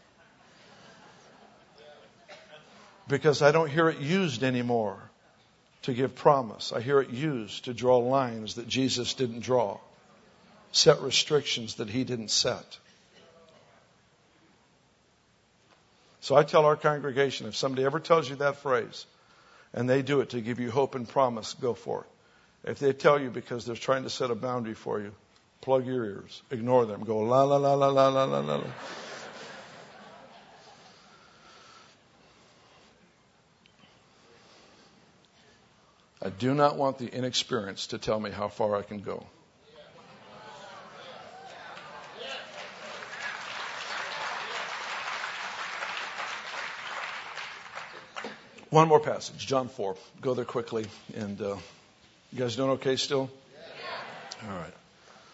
Because I don't hear it used anymore to give promise. I hear it used to draw lines that Jesus didn't draw. Set restrictions that he didn't set. So I tell our congregation, if somebody ever tells you that phrase, and they do it to give you hope and promise, go for it. If they tell you because they're trying to set a boundary for you, plug your ears. Ignore them. Go la la la la la la la la. I do not want the inexperienced to tell me how far I can go. One more passage, John 4. Go there quickly. And you guys doing okay still? Yeah. All right.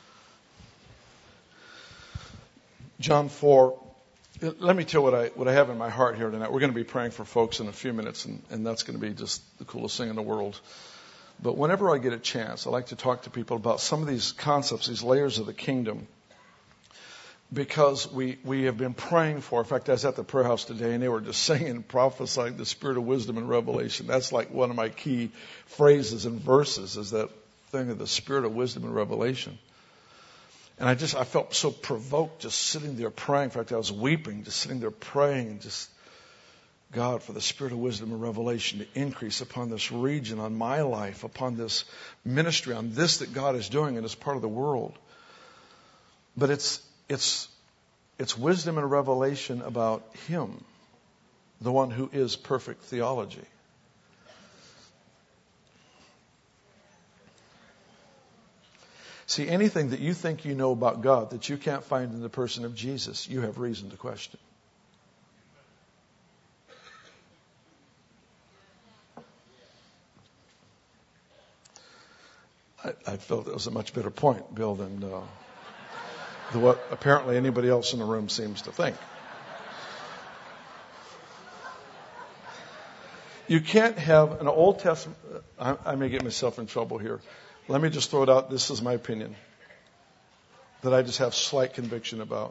John 4. Let me tell you what I have in my heart here tonight. We're going to be praying for folks in a few minutes, and that's going to be just the coolest thing in the world. But whenever I get a chance, I like to talk to people about some of these concepts, these layers of the kingdom, because we have been praying for. In fact, I was at the prayer house today, and they were just singing and prophesying the spirit of wisdom and revelation. That's like one of my key phrases and verses, is that thing of the spirit of wisdom and revelation. And I felt so provoked just sitting there praying. In fact, I was weeping, just sitting there praying, and just, God, for the spirit of wisdom and revelation to increase upon this region, on my life, upon this ministry, on this that God is doing in this part of the world. But it's wisdom and revelation about Him, the one who is perfect theology. See, anything that you think you know about God that you can't find in the person of Jesus, you have reason to question. I felt that was a much better point, Bill, than what apparently anybody else in the room seems to think. You can't have an Old Testament... I may get myself in trouble here. Let me just throw it out. This is my opinion that I just have slight conviction about.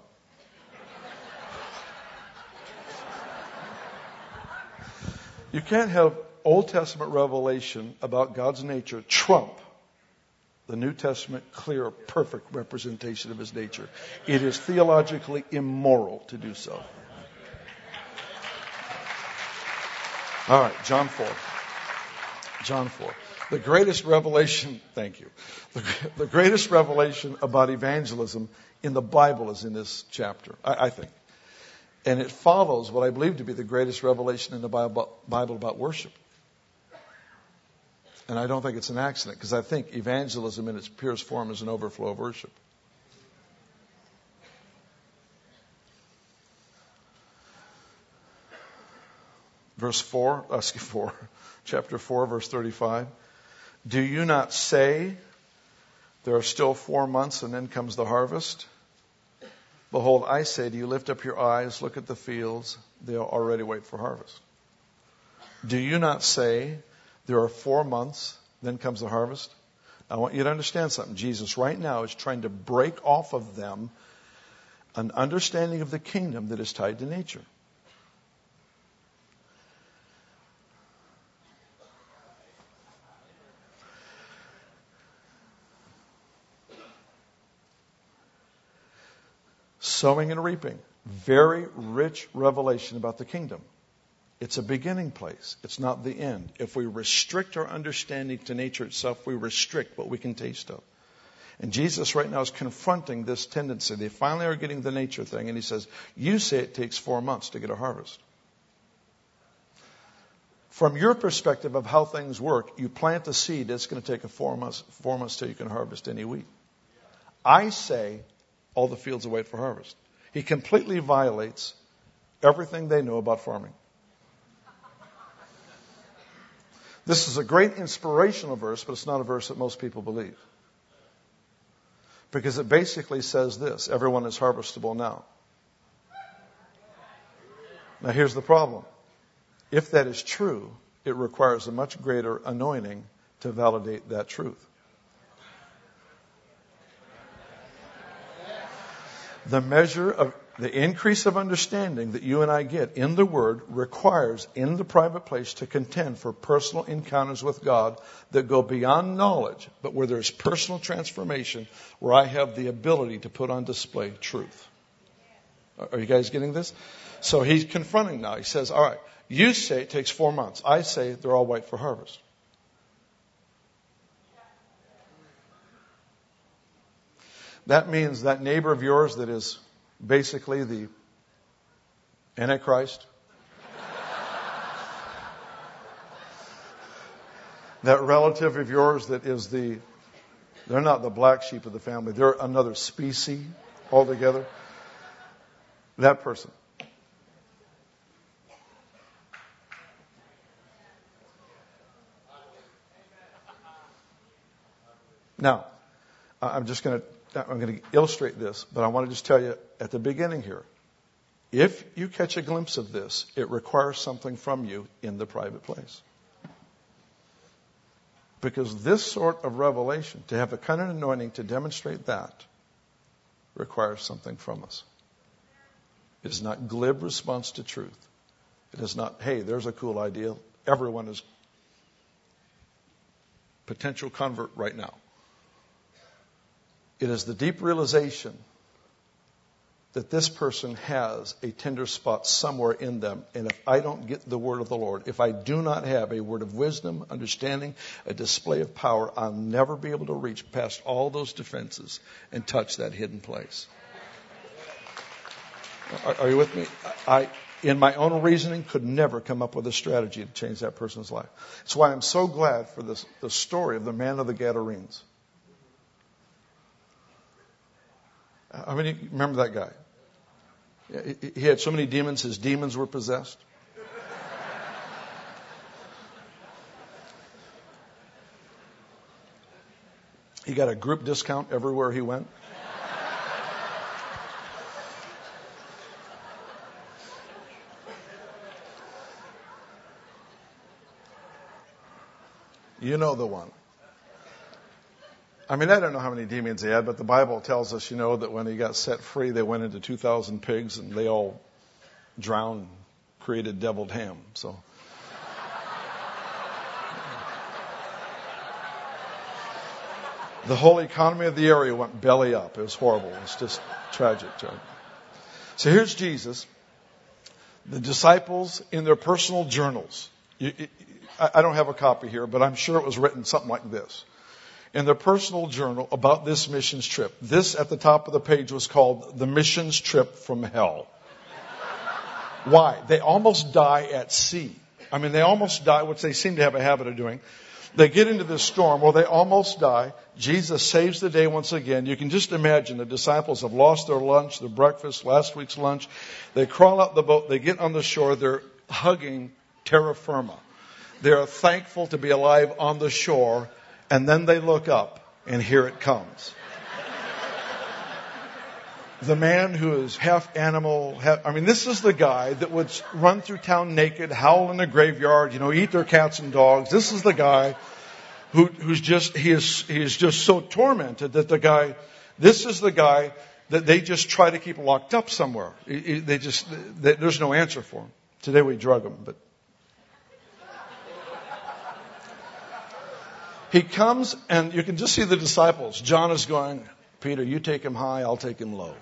You can't have Old Testament revelation about God's nature trump the New Testament clear, perfect representation of His nature. It is theologically immoral to do so. All right, John 4. John 4. The greatest revelation, thank you. The greatest revelation about evangelism in the Bible is in this chapter, I think. And it follows what I believe to be the greatest revelation in the Bible about worship. And I don't think it's an accident, because I think evangelism in its purest form is an overflow of worship. Chapter 4, verse 35. Do you not say, there are still 4 months and then comes the harvest? Behold, I say to you, lift up your eyes, look at the fields, they'll already wait for harvest. Do you not say, there are 4 months, then comes the harvest? I want you to understand something. Jesus right now is trying to break off of them an understanding of the kingdom that is tied to nature. Sowing and reaping. Very rich revelation about the kingdom. It's a beginning place. It's not the end. If we restrict our understanding to nature itself, we restrict what we can taste of. And Jesus right now is confronting this tendency. They finally are getting the nature thing, and He says, you say it takes 4 months to get a harvest. From your perspective of how things work, you plant the seed, it's going to take 4 months till you can harvest any wheat. I say all the fields await for harvest. He completely violates everything they know about farming. This is a great inspirational verse, but it's not a verse that most people believe. Because it basically says this: everyone is harvestable now. Now here's the problem. If that is true, it requires a much greater anointing to validate that truth. The measure of the increase of understanding that you and I get in the Word requires, in the private place, to contend for personal encounters with God that go beyond knowledge, but where there's personal transformation, where I have the ability to put on display truth. Are you guys getting this? So he's confronting now. He says, all right, you say it takes 4 months. I say they're all white for harvest. That means that neighbor of yours that is basically the Antichrist, that relative of yours that is they're not the black sheep of the family, they're another species altogether, that person. Now, I'm going to illustrate this, but I want to just tell you at the beginning here, if you catch a glimpse of this, it requires something from you in the private place. Because this sort of revelation, to have the kind of anointing to demonstrate that, requires something from us. It is not glib response to truth. It is not, hey, there's a cool idea. Everyone is potential convert right now. It is the deep realization that this person has a tender spot somewhere in them. And if I don't get the word of the Lord, if I do not have a word of wisdom, understanding, a display of power, I'll never be able to reach past all those defenses and touch that hidden place. Are you with me? I, in my own reasoning, could never come up with a strategy to change that person's life. That's why I'm so glad for the story of the man of the Gadarenes. How many remember that guy? He had so many demons, his demons were possessed. He got a group discount everywhere he went. You know the one. I mean, I don't know how many demons he had, but the Bible tells us, that when he got set free, they went into 2,000 pigs and they all drowned, created deviled ham. So, the whole economy of the area went belly up. It was horrible. It was just tragic. So here's Jesus. The disciples in their personal journals. I don't have a copy here, but I'm sure it was written something like this. In their personal journal about this missions trip. This at the top of the page was called the missions trip from hell. Why? They almost die at sea. I mean, they almost die, which they seem to have a habit of doing. They get into this storm. Well, they almost die. Jesus saves the day once again. You can just imagine the disciples have lost their lunch, their breakfast, last week's lunch. They crawl out the boat. They get on the shore. They're hugging terra firma. They're thankful to be alive on the shore. And then they look up, and here it comes. The man who is half animal, this is the guy that would run through town naked, howl in the graveyard, eat their cats and dogs. This is the guy who's just, he is just so tormented that this is the guy that they just try to keep locked up somewhere. There's no answer for him. Today we drug him, but. He comes, and you can just see the disciples. John is going, Peter, you take him high, I'll take him low.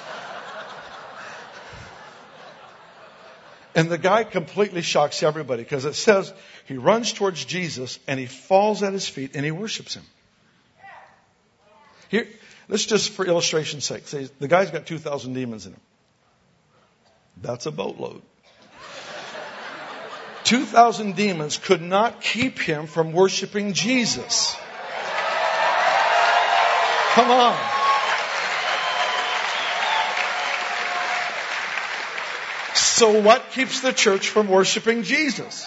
And the guy completely shocks everybody because it says he runs towards Jesus and he falls at his feet and he worships him. Here, let's just for illustration's sake say the guy's got 2,000 demons in him. That's a boatload. 2,000 demons could not keep him from worshiping Jesus. Come on. So what keeps the church from worshiping Jesus?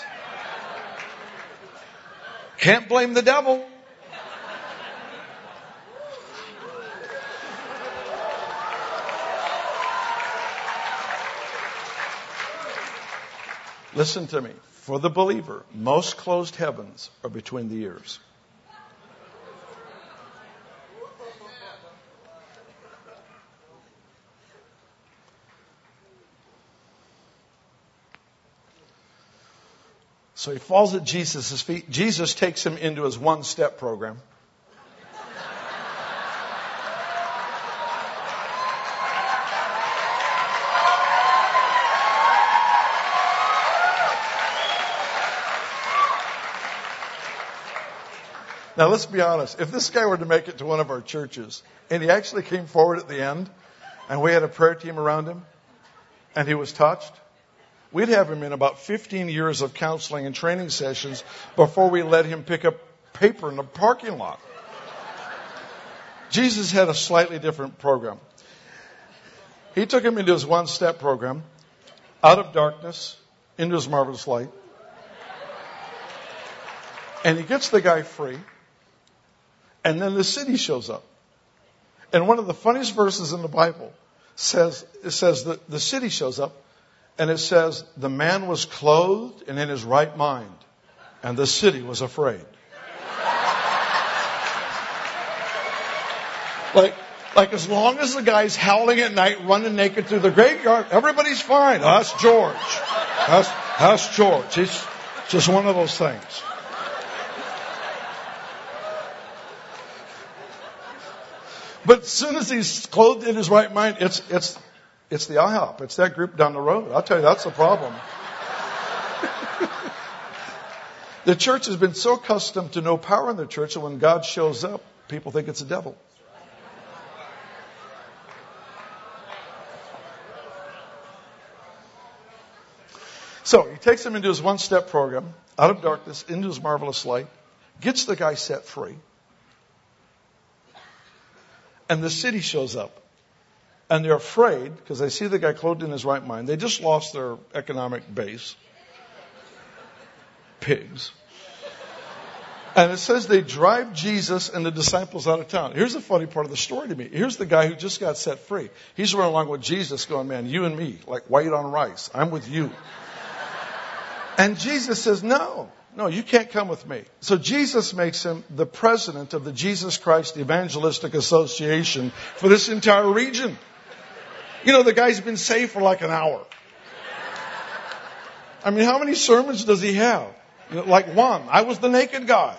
Can't blame the devil. Listen to me. For the believer, most closed heavens are between the ears. So he falls at Jesus' feet. Jesus takes him into his one-step program. Now, let's be honest. If this guy were to make it to one of our churches, and he actually came forward at the end, and we had a prayer team around him, and he was touched, we'd have him in about 15 years of counseling and training sessions before we let him pick up paper in the parking lot. Jesus had a slightly different program. He took him into his one-step program, out of darkness, into his marvelous light. And he gets the guy free. And then the city shows up. And one of the funniest verses in the Bible says that the city shows up, and it says, the man was clothed and in his right mind, and the city was afraid. Like as long as the guy's howling at night, running naked through the graveyard, everybody's fine. Oh, that's George. That's George. It's just one of those things. But as soon as he's clothed in his right mind, it's the IHOP. It's that group down the road. I'll tell you, that's the problem. The church has been so accustomed to no power in the church that when God shows up, people think it's the devil. So he takes him into his one-step program, out of darkness, into his marvelous light, gets the guy set free. And the city shows up. And they're afraid because they see the guy clothed in his right mind. They just lost their economic base. Pigs. And it says they drive Jesus and the disciples out of town. Here's the funny part of the story to me. Here's the guy who just got set free. He's running along with Jesus going, man, you and me, like white on rice. I'm with you. And Jesus says, no, you can't come with me. So Jesus makes him the president of the Jesus Christ Evangelistic Association for this entire region. You know, the guy's been saved for like an hour. I mean, how many sermons does he have? You know, like one. I was the naked guy.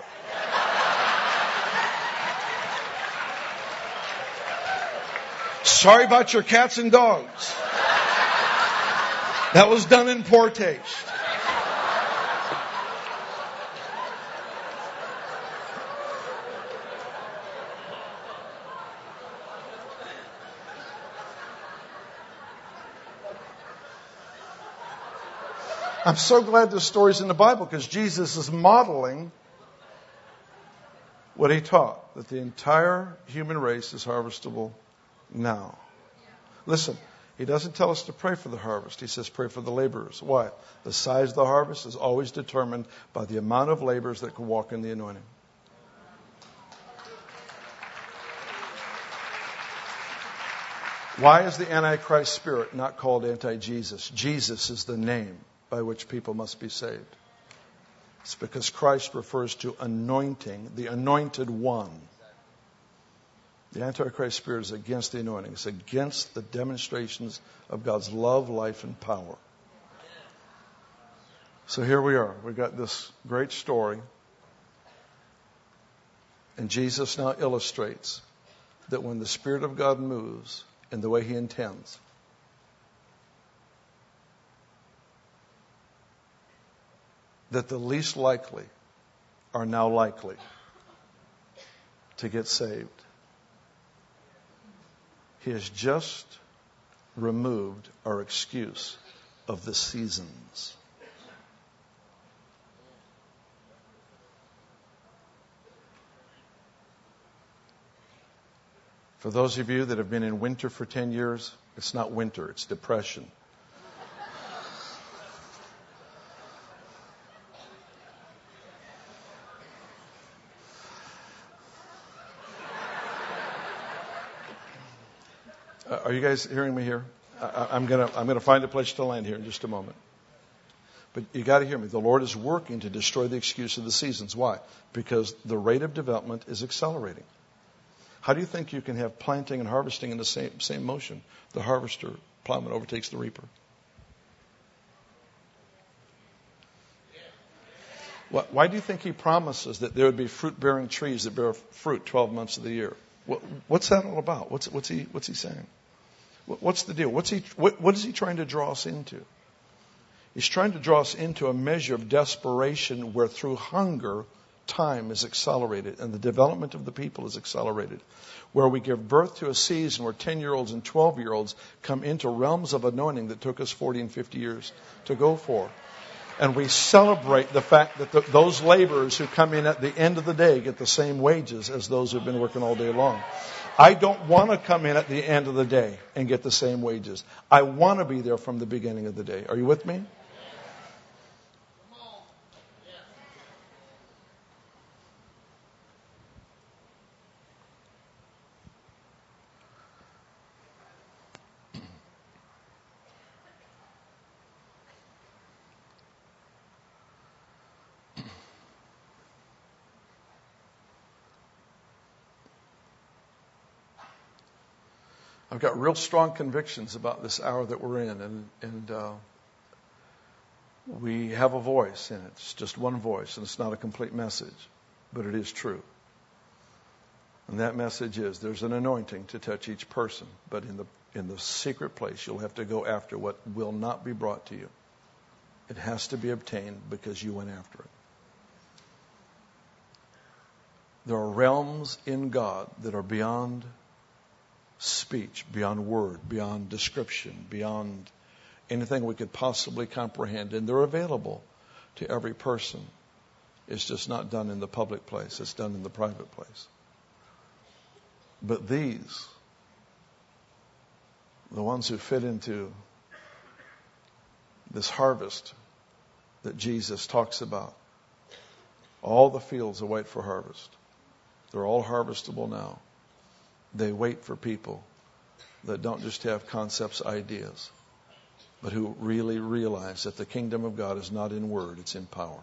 Sorry about your cats and dogs. That was done in poor taste. I'm so glad this story's in the Bible because Jesus is modeling what he taught, that the entire human race is harvestable now. Listen, he doesn't tell us to pray for the harvest. He says pray for the laborers. Why? The size of the harvest is always determined by the amount of laborers that can walk in the anointing. Why is the Antichrist spirit not called anti-Jesus? Jesus is the name by which people must be saved. It's because Christ refers to anointing, the anointed one. The Antichrist spirit is against the anointing. It's against the demonstrations of God's love, life, and power. So here we are. We've got this great story. And Jesus now illustrates that when the Spirit of God moves in the way He intends, that the least likely are now likely to get saved. He has just removed our excuse of the seasons. For those of you that have been in winter for 10 years, it's not winter, it's depression. Are you guys hearing me here? I'm gonna find a place to land here in just a moment. But you got to hear me. The Lord is working to destroy the excuse of the seasons. Why? Because the rate of development is accelerating. How do you think you can have planting and harvesting in the same motion? The harvester, plowman, overtakes the reaper. Why do you think he promises that there would be fruit-bearing trees that bear fruit 12 months of the year? What's that all about? What's he saying? What's the deal? What is he trying to draw us into? He's trying to draw us into a measure of desperation where through hunger, time is accelerated and the development of the people is accelerated. Where we give birth to a season where 10-year-olds and 12-year-olds come into realms of anointing that took us 40 and 50 years to go for. And we celebrate the fact that those laborers who come in at the end of the day get the same wages as those who've been working all day long. I don't want to come in at the end of the day and get the same wages. I want to be there from the beginning of the day. Are you with me? I've got real strong convictions about this hour that we're in, and we have a voice in it. It's just one voice, and it's not a complete message, but it is true. And that message is there's an anointing to touch each person, but in the secret place, you'll have to go after what will not be brought to you. It has to be obtained because you went after it. There are realms in God that are beyond speech, beyond word, beyond description, beyond anything we could possibly comprehend. And they're available to every person. It's just not done in the public place. It's done in the private place. But these, the ones who fit into this harvest that Jesus talks about, all the fields await for harvest. They're all harvestable now. They wait for people that don't just have concepts, ideas, but who really realize that the kingdom of God is not in word, it's in power.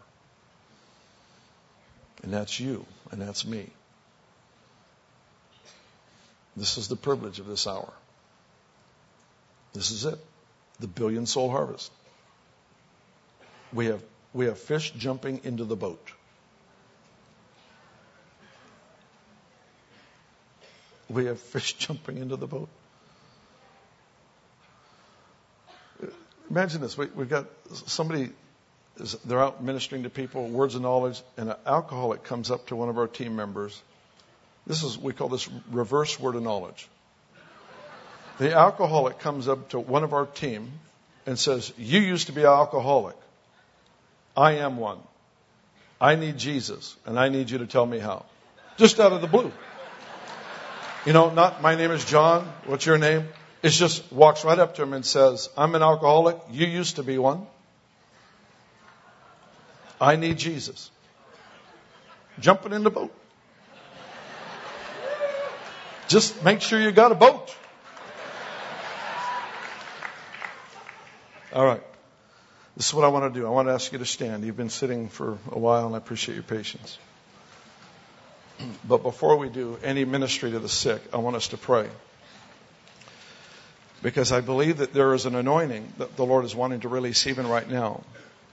And that's you, and that's me. This is the privilege of this hour. This is it. The billion-soul harvest. We have fish jumping into the boat. We have fish jumping into the boat. Imagine this. We've got somebody, they're out ministering to people, words of knowledge, and an alcoholic comes up to one of our team members. We call this reverse word of knowledge. The alcoholic comes up to one of our team and says, "You used to be an alcoholic. I am one. I need Jesus, and I need you to tell me how." Just out of the blue. Not, "My name is John. What's your name?" It just walks right up to him and says, "I'm an alcoholic. You used to be one. I need Jesus." Jumping in the boat. Just make sure you got a boat. All right. This is what I want to do. I want to ask you to stand. You've been sitting for a while, and I appreciate your patience. But before we do any ministry to the sick, I want us to pray. Because I believe that there is an anointing that the Lord is wanting to release even right now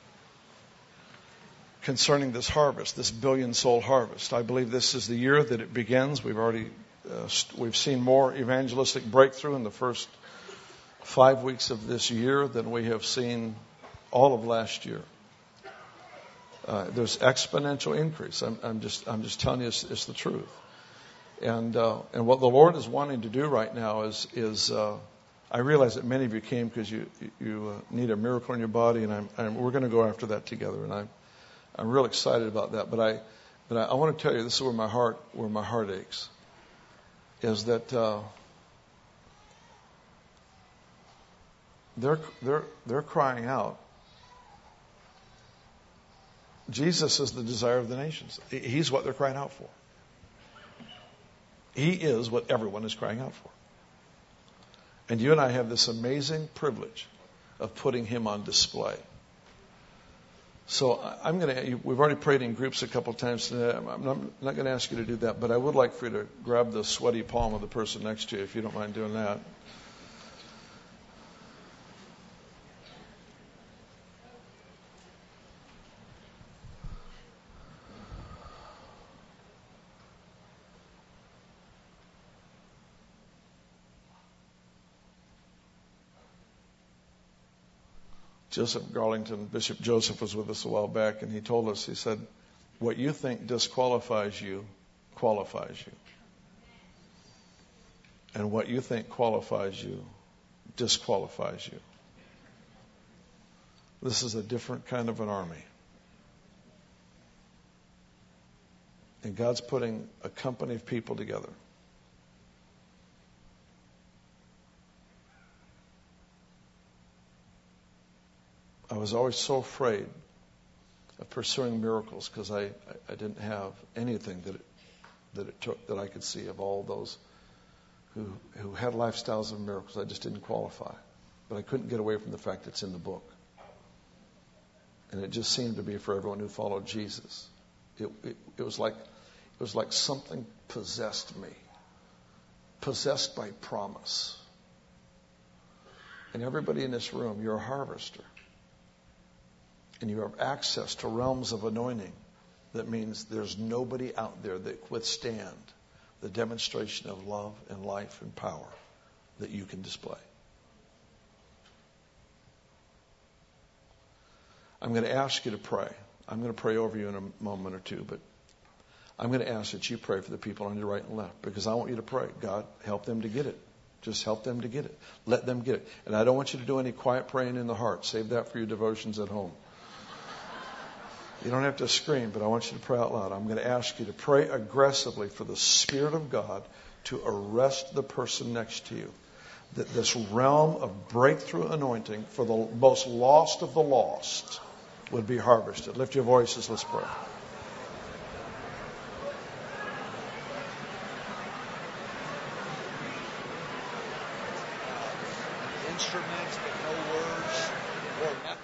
concerning this harvest, this billion-soul harvest. I believe this is the year that it begins. We've seen more evangelistic breakthrough in the first 5 weeks of this year than we have seen all of last year. There's exponential increase. I'm just telling you, it's the truth. And what the Lord is wanting to do right now is I realize that many of you came because you need a miracle in your body, and we're going to go after that together. And I'm real excited about that. But I want to tell you, this is where my heart aches, is that they're crying out. Jesus is the desire of the nations. He's what they're crying out for. He is what everyone is crying out for. And you and I have this amazing privilege of putting him on display. So we've already prayed in groups a couple of times today. I'm not going to ask you to do that, but I would like for you to grab the sweaty palm of the person next to you, if you don't mind doing that. Joseph Garlington, Bishop Joseph, was with us a while back, and he told us, he said, what you think disqualifies you, qualifies you. And what you think qualifies you, disqualifies you. This is a different kind of an army. And God's putting a company of people together. I was always so afraid of pursuing miracles because I didn't have anything that it took that I could see of all those who had lifestyles of miracles. I just didn't qualify. But I couldn't get away from the fact it's in the book. And it just seemed to be for everyone who followed Jesus. It was like something possessed me. Possessed by promise. And everybody in this room, you're a harvester. And you have access to realms of anointing. That means there's nobody out there that can withstand the demonstration of love and life and power that you can display. I'm going to ask you to pray. I'm going to pray over you in a moment or two, but I'm going to ask that you pray for the people on your right and left, because I want you to pray. God, help them to get it. Just help them to get it. Let them get it. And I don't want you to do any quiet praying in the heart. Save that for your devotions at home. You don't have to scream, but I want you to pray out loud. I'm going to ask you to pray aggressively for the Spirit of God to arrest the person next to you. That this realm of breakthrough anointing for the most lost of the lost would be harvested. Lift your voices, let's pray. Instruments, but no words or nothing.